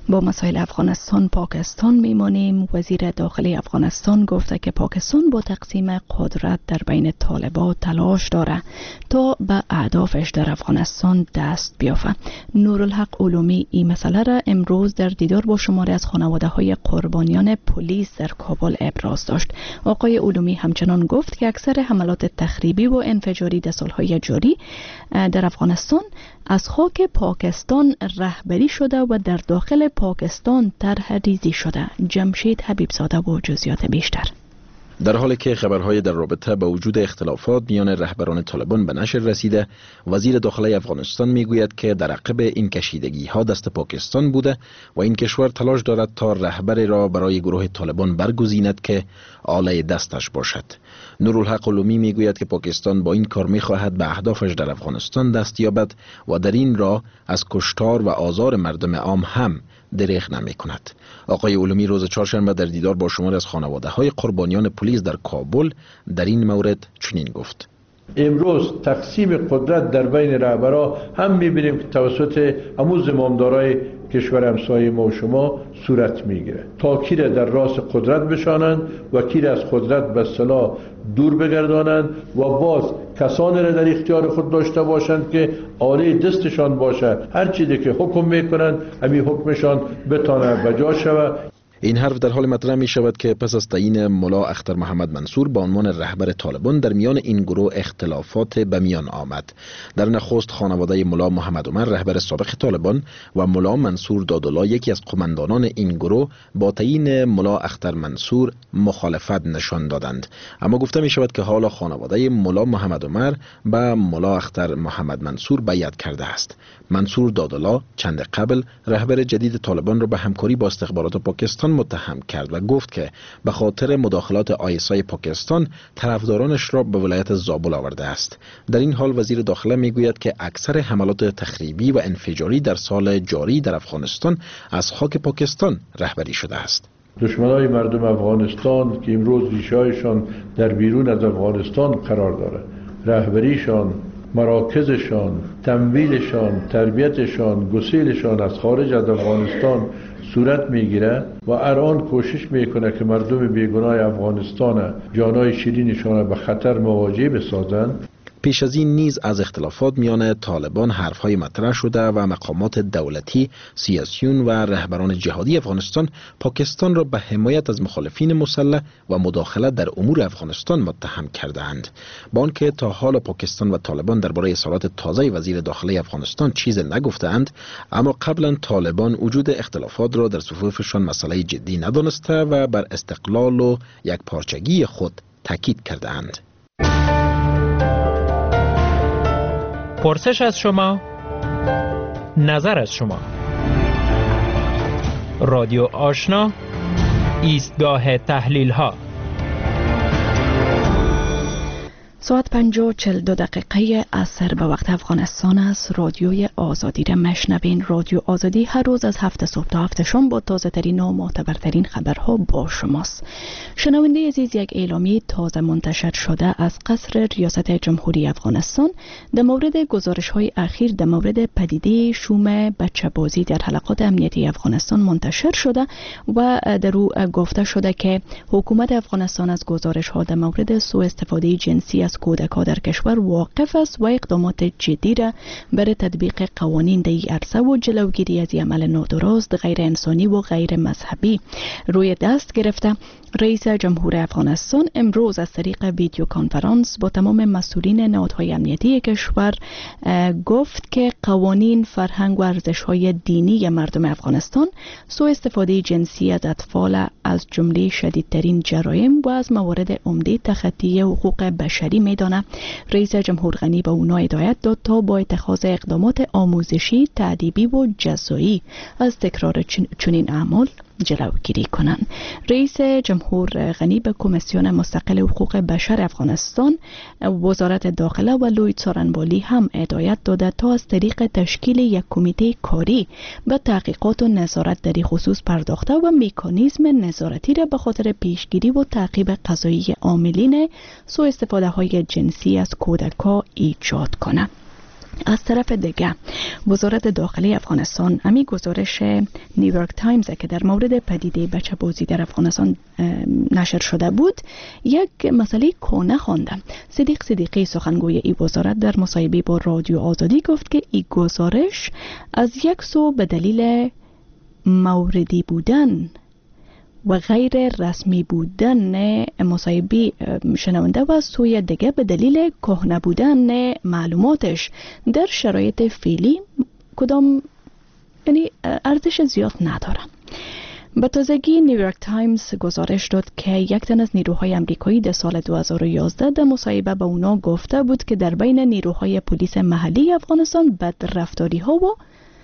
با مسائل افغانستان پاکستان میمانیم. وزیر داخلی افغانستان گفته که پاکستان با تقسیم قدرت در بین طالبان تلاش داره تا به اهدافش در افغانستان دست بیافته. نورالحق علومی این مسئله را امروز در دیدار با شماری از خانواده های قربانیان پلیس در کابل ابراز داشت. آقای علومی همچنان گفت که اکثر حملات تخریبی و انفجاری در سالهای جاری در افغانستان از خاک پاکستان رهبری شده و در داخل پاکستان طرح ریزی شده. جمشید حبیبزاده و جزئیات بیشتر. در حالی که خبرهای در رابطه با وجود اختلافات میان رهبران طالبان به نشر رسیده، وزیر داخلی افغانستان میگوید که در عقب این کشیدگی ها دست پاکستان بوده و این کشور تلاش دارد تا رهبری را برای گروه طالبان برگزیند که آله دستش باشد. نورالحق علومی میگوید که پاکستان با این کار میخواهد به اهدافش در افغانستان دست یابد و در این راه از کشتار و آزار مردم عام هم دریغ نمی کند. آقای علومی روز چهارشنبه در دیدار با شماری از خانواده های قربانیان پلیس در کابل در این مورد چنین گفت: امروز تقسیم قدرت در بین رهبران هم میبینیم که توسط همون زمامدارای کشور همسایه ما و شما صورت میگیره تا کی را در راس قدرت بشانند و کی را از قدرت به اصطلاح دور بگردانند و باز کسانی را در اختیار خود داشته باشند که آله دستشان باشد، هر چیزی که حکم میکنند همین حکمشان بتانه بجا شود. این حرف در حال مطرح می شود که پس از تعیین ملا اختر محمد منصور به عنوان رهبر طالبان در میان این گروه اختلافات به میان آمد. در نخست خانواده ملا محمد عمر رهبر سابق طالبان و ملا منصور دادالله یکی از قماندانان این گروه با تعیین ملا اختر منصور مخالفت نشان دادند، اما گفته می شود که حالا خانواده ملا محمد عمر به ملا اختر محمد منصور بیعت کرده است. منصور دادالله چند قبل رهبر جدید طالبان را به همکاری با استخبارات پاکستان متهم کرد و گفت که به خاطر مداخلات آیسای پاکستان طرفدارانش را به ولایت زابل آورده است. در این حال وزیر داخله میگوید که اکثر حملات تخریبی و انفجاری در سال جاری در افغانستان از خاک پاکستان رهبری شده است. دشمنای مردم افغانستان که امروز ریشه‌هایشان در بیرون از افغانستان قرار داره، رهبریشان، مراکزشان، تمویلشان، تربیتشان، گسیلشان از خارج از افغانستان صورت میگیره و الان کوشش میکنه که مردم بیگناه افغانستان جانای شیرینشان به خطر مواجه بسازند. پیش از این نیز از اختلافات میان طالبان حرفهای مطرح شده و مقامات دولتی، سیاسیون و رهبران جهادی افغانستان پاکستان را به حمایت از مخالفین مسلح و مداخله در امور افغانستان متهم کردند. با آنکه تا حال پاکستان و طالبان درباره اظهارات تازه وزیر داخلی افغانستان چیز نگفتند، اما قبلا طالبان وجود اختلافات را در صفوفشان مسئله جدی ندانسته و بر استقلال و یک پارچگی خود تاکید کردند. پرسش از شما، نظر از شما. رادیو آشنا، ایستگاه تحلیل ها. ساعت 5:42 عصر به وقت افغانستان است. رادیوی آزادی را مشنوین. رادیو آزادی هر روز از 7 صبح تا 7 شام با تازه ترین و معتبرترین خبرها با شماست. شنونده عزیز، یک اعلامیه تازه منتشر شده از قصر ریاست جمهوری افغانستان در مورد گزارش های اخیر در مورد پدیده شوم بچه بازی در حلقات امنیتی افغانستان منتشر شده و در او گفته شده که حکومت افغانستان از گزارش ها در مورد سوء استفاده جنسی از کودکان در کشور واقف است و اقدامات جدی را برای تطبیق قوانین در این عرصه و جلوگیری از عمل نادرست، غیر انسانی و غیر مذهبی روی دست گرفته. رئیس جمهور افغانستان امروز از طریق ویدیو کانفرانس با تمام مسئولین نهادهای امنیتی کشور گفت که قوانین، فرهنگ و ارزش‌های دینی مردم افغانستان سوء استفاده جنسی از اطفال از جمله شدیدترین جرایم و از موارد عمده تخطی حقوق بشری می‌داند. رئیس جمهور غنی به اونا هدایت داد تا با اتخاذ اقدامات آموزشی، تأدیبی و جزایی از تکرار چنین اعمال جلوگیری کنند. رئیس جمهور غنی به کمیسیون مستقل حقوق بشر افغانستان، وزارت داخله و لوی څارنوالي هم هدایت داده تا از طریق تشکیل یک کمیته کاری به تحقیقات و نظارت در این خصوص پرداخته و مکانیزم نظارتی را به خاطر پیشگیری و تعقیب قضایی عاملین سوء استفاده های جنسی از کودکان ایجاد کنند. از طرف دیگه وزارت داخلی افغانستان امی گزارش نیویورک تایمز که در مورد پدیده بچه بازی در افغانستان نشر شده بود یک مسئله کهنه خوانده. صدیق صدیقی سخنگوی این وزارت در مصاحبه با رادیو آزادی گفت که این گزارش از یک سو به دلیل موردی بودن و غیر رسمی بودن مصاحبه شنونده و از سوی دیگه به دلیل کهنه بودن معلوماتش در شرایط فعلی کدام یعنی ارزش زیاد نداره. به تازگی نیویورک تایمز گزارش داد که یک تن از نیروهای امریکایی در سال 2011 در مصاحبه با اونا گفته بود که در بین نیروهای پلیس محلی افغانستان بدرفتاری ها و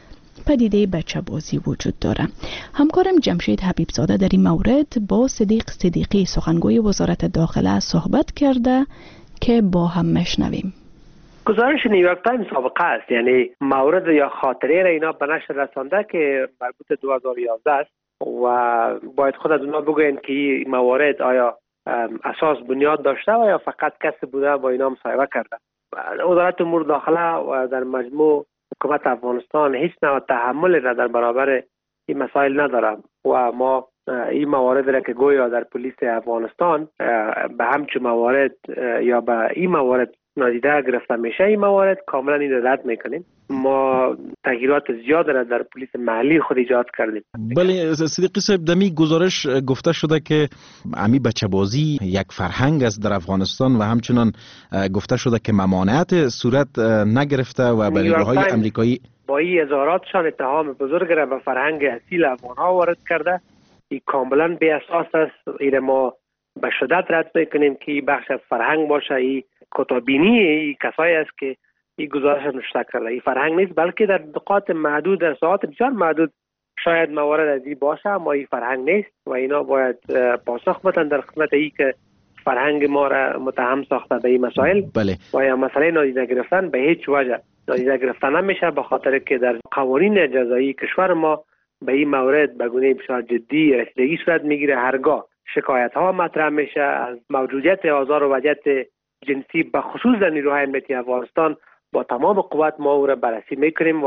پدیده بچه بازی وجود داره. همکارم جمشید حبیبزاده در این مورد با صدیق صدیقی سخنگوی وزارت داخله صحبت کرده که با هم مشنویم. گزارش نیویورک تایمز سابقه است، یعنی مورد یا خاطره را اینا به نشر رسانده که مربوط 2011 است و باید خود از اونا بگوین که این موارد آیا اساس بنیاد داشته و یا فقط کسی بوده با اینا مصاحبه کرده. وزارت امور داخله و در مجموع حکومت افغانستان هیچ نوع تحمل را در برابر این مسائل نداره و ما این موارد را که گویا در پلیس افغانستان به همچون موارد یا به این موارد نادیده گرفته میشه، این موارد کاملا این را رد میکنیم. ما تغییرات زیاد را در پلیس محلی خود ایجاد کردیم. بله صدیقی صاحب، دمی گزارش گفته شده که امی بچه بازی یک فرهنگ است در افغانستان و همچنان گفته شده که ممانعت صورت نگرفته و به نیروهای امریکایی با این اظهاراتشان اتهام بزرگ را به فرهنگ اصیل افغانها وارد کرده. این کاملا بی اساس است. این ما به شدت رد میکنیم که این بخش از فرهنگ باشه. این کتابینی این کسایی است که این گزارش نوشته کرده. این فرهنگ نیست، بلکه در نقاط محدود، در ساعات بسیار محدود شاید موارد از این باشه، اما این فرهنگ نیست و اینا باید پاسخ بدن در خدمت ای که فرهنگ ما را متهم ساخته به این مسائل. بله. و یا مسئله نادیده گرفتن به هیچ وجه نادیده گرفتن نمیشه، به خاطر که در قوانین جزایی کشور ما به این مورد به گونه بسیار جدی رسیدگی صورت میگیره. هرگاه شکایت ها مطرح میشه از موجودیت آزار و وضعیت جنسی به خصوص در نیروهای امنیتی افغانستان، با تمام قوت ما او را بررسی میکنیم. و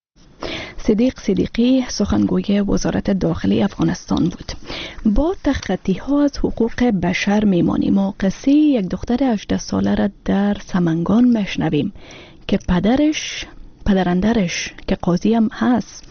صدیق صدیقی سخنگوی وزارت داخلی افغانستان بود. با تخطی ها از حقوق بشر میمانیم و قصه یک دختر 18 ساله را در سمنگان مشنویم که پدرندرش که قاضی هم هست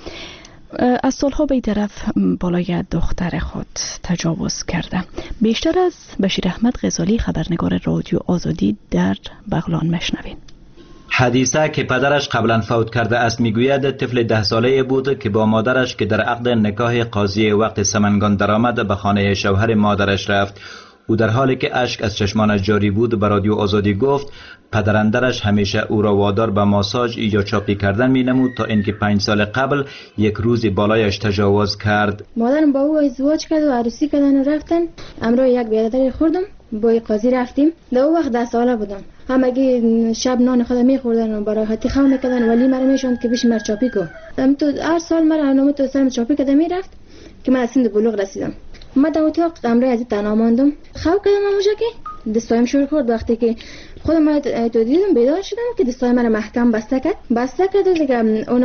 از سالها به طرف بالای دختر خود تجاوز کرده. بیشتر از بشیر احمد غزالی خبرنگار رادیو آزادی در بغلان مشنوین. حدیثه که پدرش قبلا فوت کرده است میگوید طفل 10 ساله بود که با مادرش که در عقد نکاح قاضی وقت سمنگان درآمد به خانه شوهر مادرش رفت. او در حالی که اشک از چشمانش جاری بود به رادیو آزادی گفت پدرندرش همیشه او را وادار به ماساژ یا چاقی کردن می نمود تا اینکه 5 سال قبل یک روزی بالایش تجاوز کرد. مادرم با او ازدواج کرد و عروسی کردن و رفتن. امروز یک بیادری خوردم، با قاضی رفتیم. در اون وقت 10 ساله بودم. همگی شب نان خود میخوردن و برای حتی خو میکردن، ولی مرا میشوند که بشی مرچاپی کو. تو هر سال مرا نامه تو سرم چاپی کردم میرفت که من از سن بلوغ رسیدم. من در اتاق امروز از تنها ماندم. خو کردم اونجا که دستایم شروع کرد. وقتی که خودم تو دیدم بیدار شدم که دستای من محکم بسته کرد دیگه.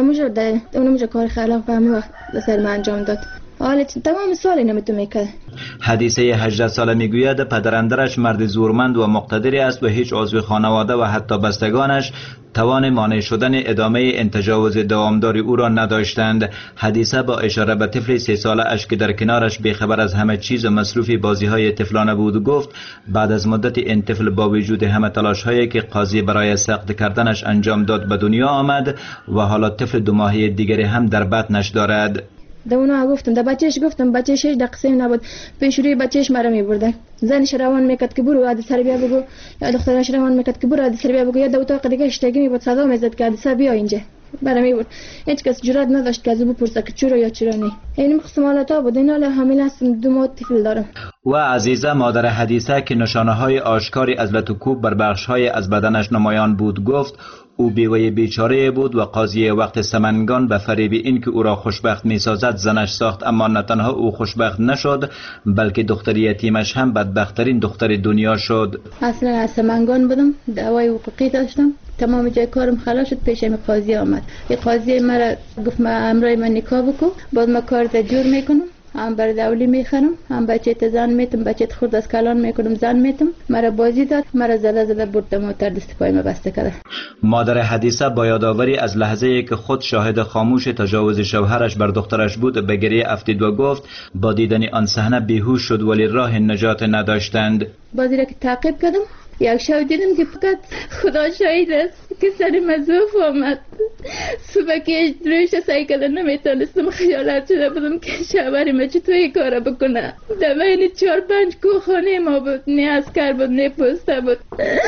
اونم کار خلاق به همون وقت سر من انجام داد. حالا تمام سال نمیتون میکرد. حدیثه 18 ساله میگوید پدرندرش مرد زورمند و مقتدری است و هیچ عضو خانواده و حتی بستگانش توان مانع شدن ادامه این تجاوز دوامداری او را نداشتند. حدیثه با اشاره به طفل 3 ساله اش که در کنارش بیخبر از همه چیز و مصروف بازی های طفلانه بود گفت بعد از مدت این طفل با وجود همه تلاش هایی که قاضی برای سقط کردنش انجام داد به دنیا آمد و حالا طفل 2 ماهه دیگری هم در بطنش دارد. اونا گفتم در بچهش گفتم بچهش هیچ دقیقه نبود. پیش روی بچهش مرا میبرده. زنش روان میکرد که برو عادی سر بیا بگو، یا دخترش روان میکرد که برو عادی سر بیا بگو، یا در اتاق دیگه اشتگی میبود صدا میزد که عادی سر بیا اینجا. برا میبرد. هیچ کس جرئت نداشت که از او بپرسه که چرا یا چرا نه. این مخصومالاتا بود. این حالا حامل هستم، 2 ماه طفل دارم. و عزیزه مادر حدیثه که نشانه های آشکاری از لط و کوب بر بخش های از بدنش نمایان بود گفت او بیوه بیچاره بود و قاضی وقت سمنگان به فریب این که او را خوشبخت می سازد زنش ساخت، اما نه تنها او خوشبخت نشد بلکه دختر یتیمش هم بدبخترین دختر دنیا شد. اصلا از سمنگان بودم، دعوای حقوقی داشتم. تمام جای کارم خلاص شد. پیشم قاضی آمد. این قاضی مرا گفت ما امرای من نکاح بکن، بعد ما کار جور میکنم، هم بر دولی میخرم، هم بچه زن میتم، بچه خود از کلان میکنم، زن میتم. مرا بازی داد، مرا زده بردم و تر دست پای ما بسته کرد. مادر حدیثه با یادآوری از لحظه‌ای که خود شاهد خاموش تجاوز شوهرش بر دخترش بود به گریه افتید و گفت با دیدن آن صحنه بیهوش شد ولی راه نجات نداشتند. بازی را که تعقیب کردم، یک شب دیدم که فقط خدا شاهد است که سر مزوف آمد. صبح که رویش سایکل نمیتونستم، خیالات شده بودم که شوهر ما چطوری کار بکنه. در بین 4-5 کوخانه ما بود، نه اسکر بود نه پسته بود.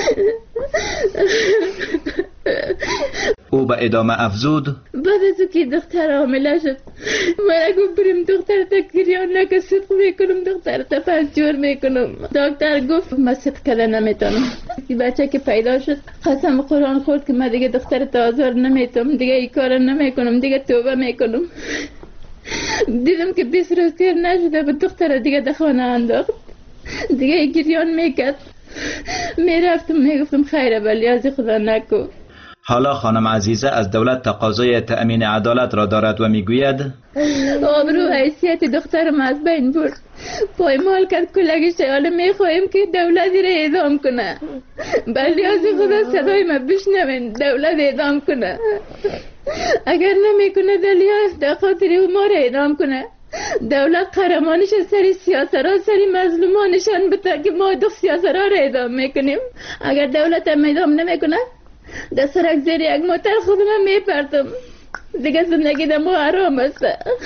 او به ادامه افزود بعد از که دختر حامله شد مرا گفت بریم دختر تا گریان نکه صدق میکنم، دختر تا پنجور میکنم. دکتر گفت من صدق کده نمیتونم. بچه که پیدا شد قسم قرآن خورد که من دیگه دختر تا آزار نمیتونم، دیگه این کار نمیکنم، دیگه توبه میکنم. دیدم که 20 روز تیر نشده به دختر دیگه در خانه انداخت، دیگه گریان میکرد. میرفتم میگفتم خیره ولی از خدا نکو. حالا خانم عزیزه از دولت تقاضای تأمین عدالت را دارد و میگوید آبرو حیثیت دخترم از بین برد، پایمال کرد کلگش. حالا میخواهیم که دولتی را اعدام کنه، بلی از خدا صدای ما بشنوین، دولت اعدام کنه. اگر نمیکنه دلیل در خاطر ما را اعدام کنه. دولت قهرمانش سری سیاسرها سری مظلومانشان بده که ما دو سیاسرها را اعدام میکنیم. اگر دولت هم اعدام نمیکنه در سرک زیر یک موتر خودم میپرتم، دیگه زندگی در ما حرام است.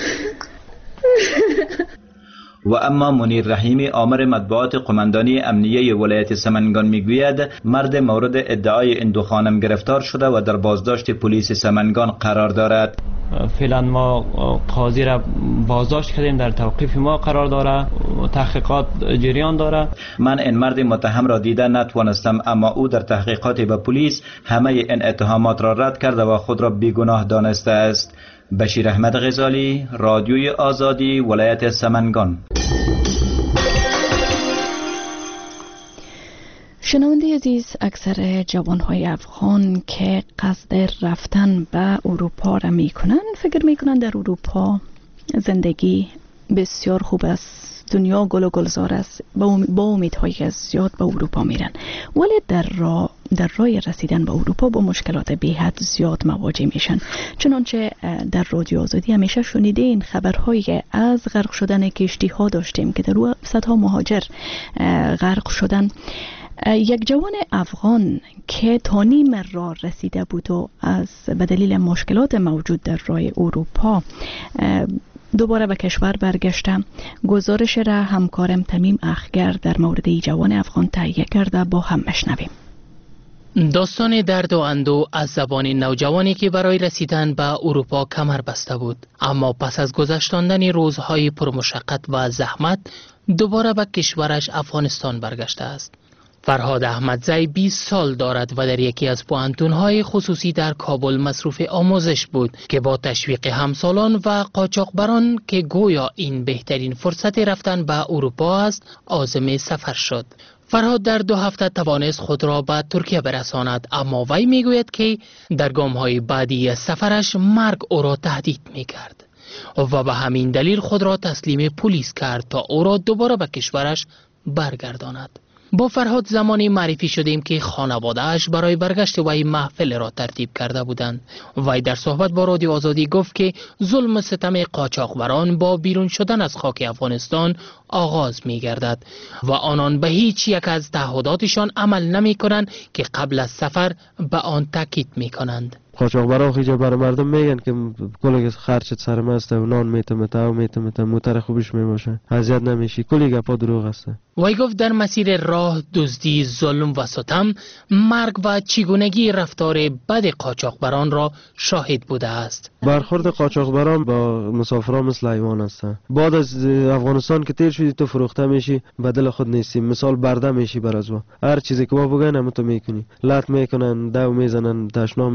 و اما منیر رحیمی آمر مطبوعات قماندانی امنیه ولایت سمنگان میگوید مرد مورد ادعای این دو خانم گرفتار شده و در بازداشت پلیس سمنگان قرار دارد. فعلا ما قاضی را بازداشت کردیم، در توقیف ما قرار داره، تحقیقات جریان داره. من این مرد متهم را دیده نتوانستم، اما او در تحقیقات با پلیس همه این اتهامات را رد کرده و خود را بیگناه دانسته است. بشیر احمد غزالی، رادیوی آزادی، ولایت سمنگان. شنونده عزیز، اکثر جوانهای افغان که قصد رفتن به اروپا را میکنن فکر میکنن در اروپا زندگی بسیار خوب است، دنیا گل و گلزار است، با امیدهای زیاد به اروپا میرن، ولی در راه رسیدن به اروپا با مشکلات بی‌حد زیاد مواجه میشن. چنانچه در رادیو آزادی همیشه شنیدین خبرهای از غرق شدن کشتی ها داشتیم که در او صدها مهاجر غرق شدن. یک جوان افغان که تا نیم راه رسیده بود و به دلیل مشکلات موجود در راه اروپا دوباره به کشور برگشتم. گزارش را همکارم تمیم اخگر در مورد ای جوان افغان تهیه کرده، با هم بشنویم. داستان درد و اندوه از زبان نوجوانی که برای رسیدن به اروپا کمر بسته بود، اما پس از گذشتاندن روزهای پرمشقت و زحمت دوباره به کشورش افغانستان برگشته است. فرهاد احمدزی 20 سال دارد و در یکی از پوهنتون‌های خصوصی در کابل مصروف آموزش بود که با تشویق همسالان و قاچاقبران که گویا این بهترین فرصت رفتن به اروپا است عازم سفر شد. فرهاد در 2 هفته توانست خود را به ترکیه برساند، اما وی میگوید که در گام‌های بعدی سفرش مرگ او را تهدید میکرد و به همین دلیل خود را تسلیم پلیس کرد تا او را دوباره به کشورش برگرداند. با فرهاد زمانی معرفی شدیم که خانواده‌اش برای برگشت وی محفل را ترتیب کرده بودند. وی در صحبت با رادیو آزادی گفت که ظلم و ستم قاچاقبران با بیرون شدن از خاک افغانستان آغاز می گردد و آنان به هیچ یک از تعهداتشان عمل نمی کنند که قبل از سفر به آن تاکید می کنند. قاچاقبرا خیجا برای مردم میگن که کلی خرچت سر ماست و نان میتمه موتر خوبش میباشه، اذیت نمیشی، کلی گپا دروغ است. وی گفت در مسیر راه دزدی، ظلم و ستم، مرگ و چگونگی رفتار بد قاچاقبران را شاهد بوده است. برخورد قاچاقبران با مسافران مثل حیوان هستند. بعد از افغانستان که تیر شدی تو فروخته میشی، بدل خود نیستی، مثال برده میشی بر از هر چیزی که ما بگن هم تو میکنی، لط میکنن، دو میزنن، تشنام میتن.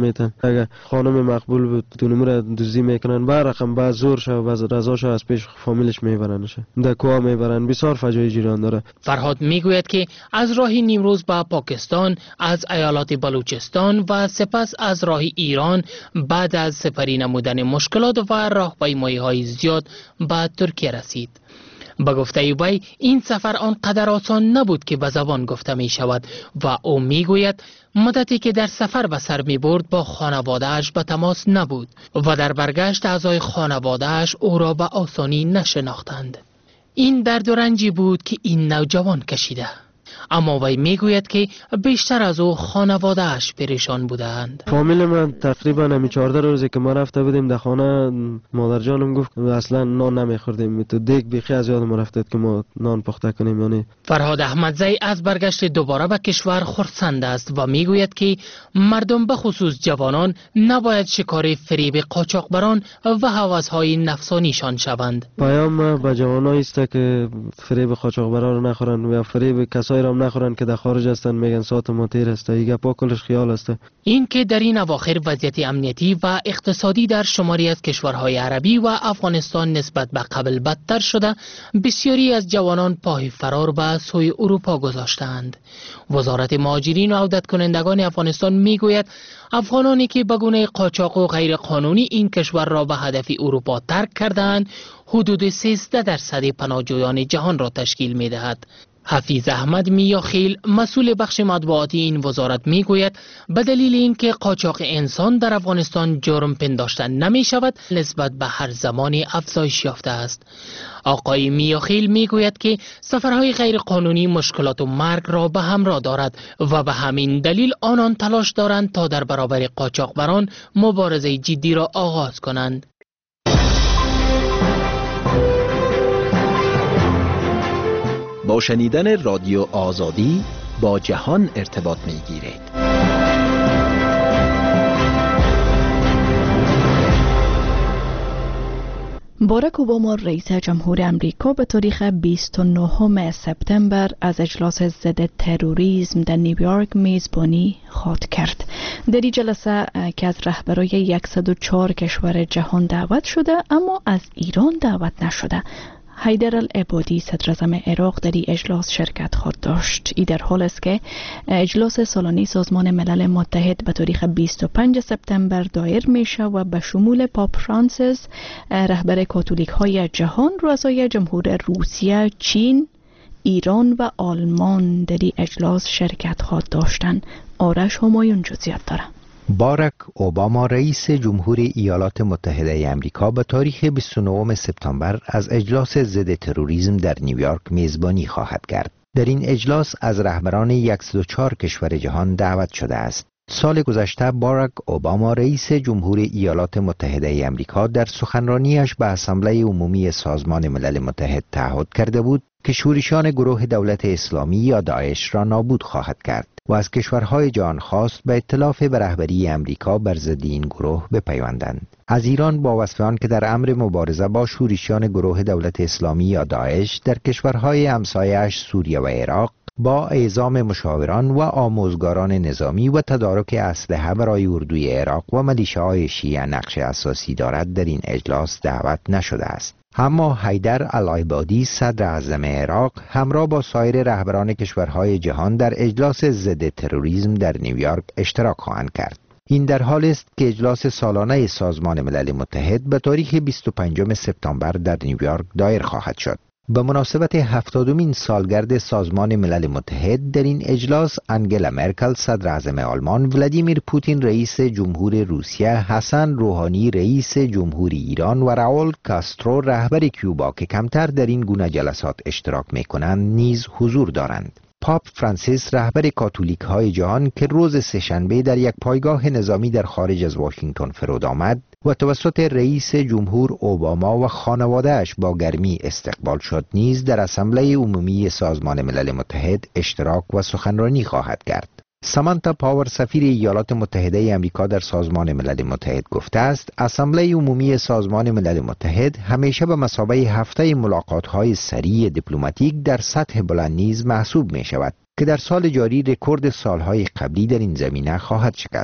اگه خانم مقبول بود دونمور دزدی میکنن با رقم با زورش و با رضاش از پیش فامیلش میبرنش در کوه میبرن. بسیار فجایع جریان داره. فرهاد میگوید که از راه نیمروز به پاکستان، از ایالات بلوچستان و سپس از راه ایران بعد از سپری نمودن مشکلات و راهپیمایی‌های زیاد به ترکیه رسید. با گفته وی این سفر آنقدر آسان نبود که به زبان گفته می شود و او می گوید مدتی که در سفر به سر می برد با خانواده‌اش به تماس نبود و در برگشت اعضای خانواده‌اش او را به آسانی نشناختند. این درد و رنجی بود که این نوجوان کشیده. اما وی میگوید که بیشتر از او خانواده‌اش پریشان بودند. فامیل من تقریبا همی 14 روزی که ما رفته بودیم در خانه، مادر جانم گفت اصلا نان نمیخوردیم، تو دیگ بیخی از یادم رفته که ما نان پخته کنیم. یعنی فرهاد احمدزی از برگشت دوباره به کشور خرسند است و میگوید که مردم به خصوص جوانان نباید شکار فریب قاچاقبران و هوس‌های نفسانیشان شوند. پیام به جوانان است که فریب قاچاقبران رو نخورن و فریب کسایی را نخورن که در خارج هستن میگن ساعت ما تیر است. ایگه پا کلش خیال است. این که در این اواخر وضعیت امنیتی و اقتصادی در شماری از کشورهای عربی و افغانستان نسبت به قبل بدتر شده، بسیاری از جوانان پای فرار به سوی اروپا گذاشتند. وزارت مهاجرین و عودت کنندگان افغانستان میگوید افغانانی که به گونه قاچاق و غیر قانونی این کشور را به هدف اروپا ترک کردند حدود 13% پناهجویان جهان را تشکیل می‌دهد. حفیظ احمد میاخیل مسئول بخش مطبوعاتی این وزارت میگوید به دلیل اینکه قاچاق انسان در افغانستان جرم پنداشته نمی شود نسبت به هر زمانی افزایش یافته است. آقای میاخیل میگوید که سفرهای غیر قانونی مشکلات و مرگ را به همراه دارد و به همین دلیل آنان تلاش دارند تا در برابر قاچاقبران مبارزه جدی را آغاز کنند. با شنیدن رادیو آزادی با جهان ارتباط می گیرید. باراک اوباما رئیس جمهور امریکا به تاریخ 29 سپتامبر از اجلاس ضد تروریسم در نیویورک میزبانی خواهد کرد. در این جلسه که از رهبرای 104 کشور جهان دعوت شده اما از ایران دعوت نشده، حیدر العبادی صدراعظم عراق در این اجلاس شرکت خواهد داشت. این در حال است که اجلاس سالانه سازمان ملل متحد به تاریخ 25 سپتامبر دایر میشه و به شمول پاپ فرانسیس رهبر کاتولیک های جهان، رؤسای جمهور روسیه، چین، ایران و آلمان در این اجلاس شرکت خواهد داشتند. آرش همایون جزئیات داره. باراک اوباما رئیس جمهور ایالات متحده آمریکا به تاریخ 29 سپتامبر از اجلاس ضد تروریسم در نیویورک میزبانی خواهد کرد. در این اجلاس از رهبران 104 کشور جهان دعوت شده است. سال گذشته باراک اوباما رئیس جمهور ایالات متحده آمریکا در سخنرانیش به اسامبله عمومی سازمان ملل متحد تعهد کرده بود که شورشیان گروه دولت اسلامی یا داعش را نابود خواهد کرد و از کشورهای جهان خواست به ائتلاف به رهبری امریکا بر ضد این گروه بپیوندند. از ایران با وصف آن که در امر مبارزه با شورشیان گروه دولت اسلامی یا داعش در کشورهای همسایه‌اش سوریه و عراق با اعزام مشاوران و آموزگاران نظامی و تدارک اسلحه برای اردوی عراق و ملیشه‌های شیعه نقش اساسی دارد در این اجلاس دعوت نشده است. اما حیدر العبادی صدر اعظم عراق همراه با سایر رهبران کشورهای جهان در اجلاس ضد تروریسم در نیویورک اشتراک خواهند کرد. این در حال است که اجلاس سالانه سازمان ملل متحد به تاریخ 25 سپتامبر در نیویورک دایر خواهد شد. به مناسبت 70مین سالگرد سازمان ملل متحد در این اجلاس انگلا مرکل صدر اعظم آلمان، ولادیمیر پوتین رئیس جمهور روسیه، حسن روحانی رئیس جمهور ایران و راول کاسترو رهبر کیوبا که کمتر در این گونه جلسات اشتراک می‌کنند نیز حضور دارند. پاپ فرانسیس رهبر کاتولیک های جهان که روز سه‌شنبه در یک پایگاه نظامی در خارج از واشنگتن فرود آمد و توسط رئیس جمهور اوباما و خانواده‌اش با گرمی استقبال شد، نیز در اسامبله عمومی سازمان ملل متحد اشتراک و سخنرانی خواهد کرد. سامانتا پاور سفیر ایالات متحده آمریکا در سازمان ملل متحد گفته است اسامبله عمومی سازمان ملل متحد همیشه به مثابه هفته ملاقات‌های سریع دیپلماتیک در سطح بلند نیز محسوب می شود که در سال جاری رکورد سالهای قبلی در این زمینه خواهد شکست.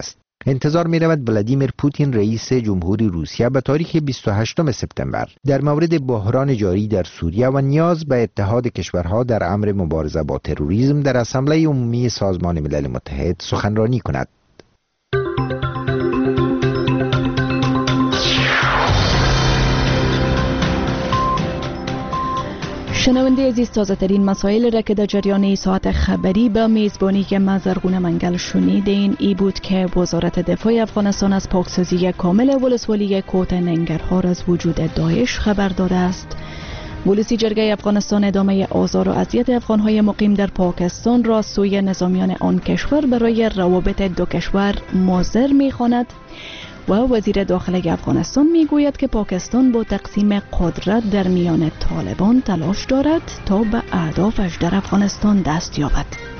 انتظار می رود ولادیمیر پوتین رئیس جمهوری روسیه به تاریخ 28 سپتامبر در مورد بحران جاری در سوریه و نیاز به اتحاد کشورها در امر مبارزه با تروریسم در اسامبله عمومی سازمان ملل متحد سخنرانی کند. شنونده عزیز، تازه ترین مسائل را که در جریان ساعت خبری به میزبانی که مزرگون منگل شنیدین ای بود که وزارت دفاع افغانستان از پاکسازی کامل ولسوالی کوت ننگرهار از وجود داعش خبر داده است. ولسی جرگه افغانستان ادامه آزار و اذیت افغانهای مقیم در پاکستان را سوی نظامیان آن کشور برای روابط دو کشور مضر می‌خواند و وزیر داخله افغانستان میگوید که پاکستان با تقسیم قدرت در میان طالبان تلاش دارد تا به اهدافش در افغانستان دست یابد.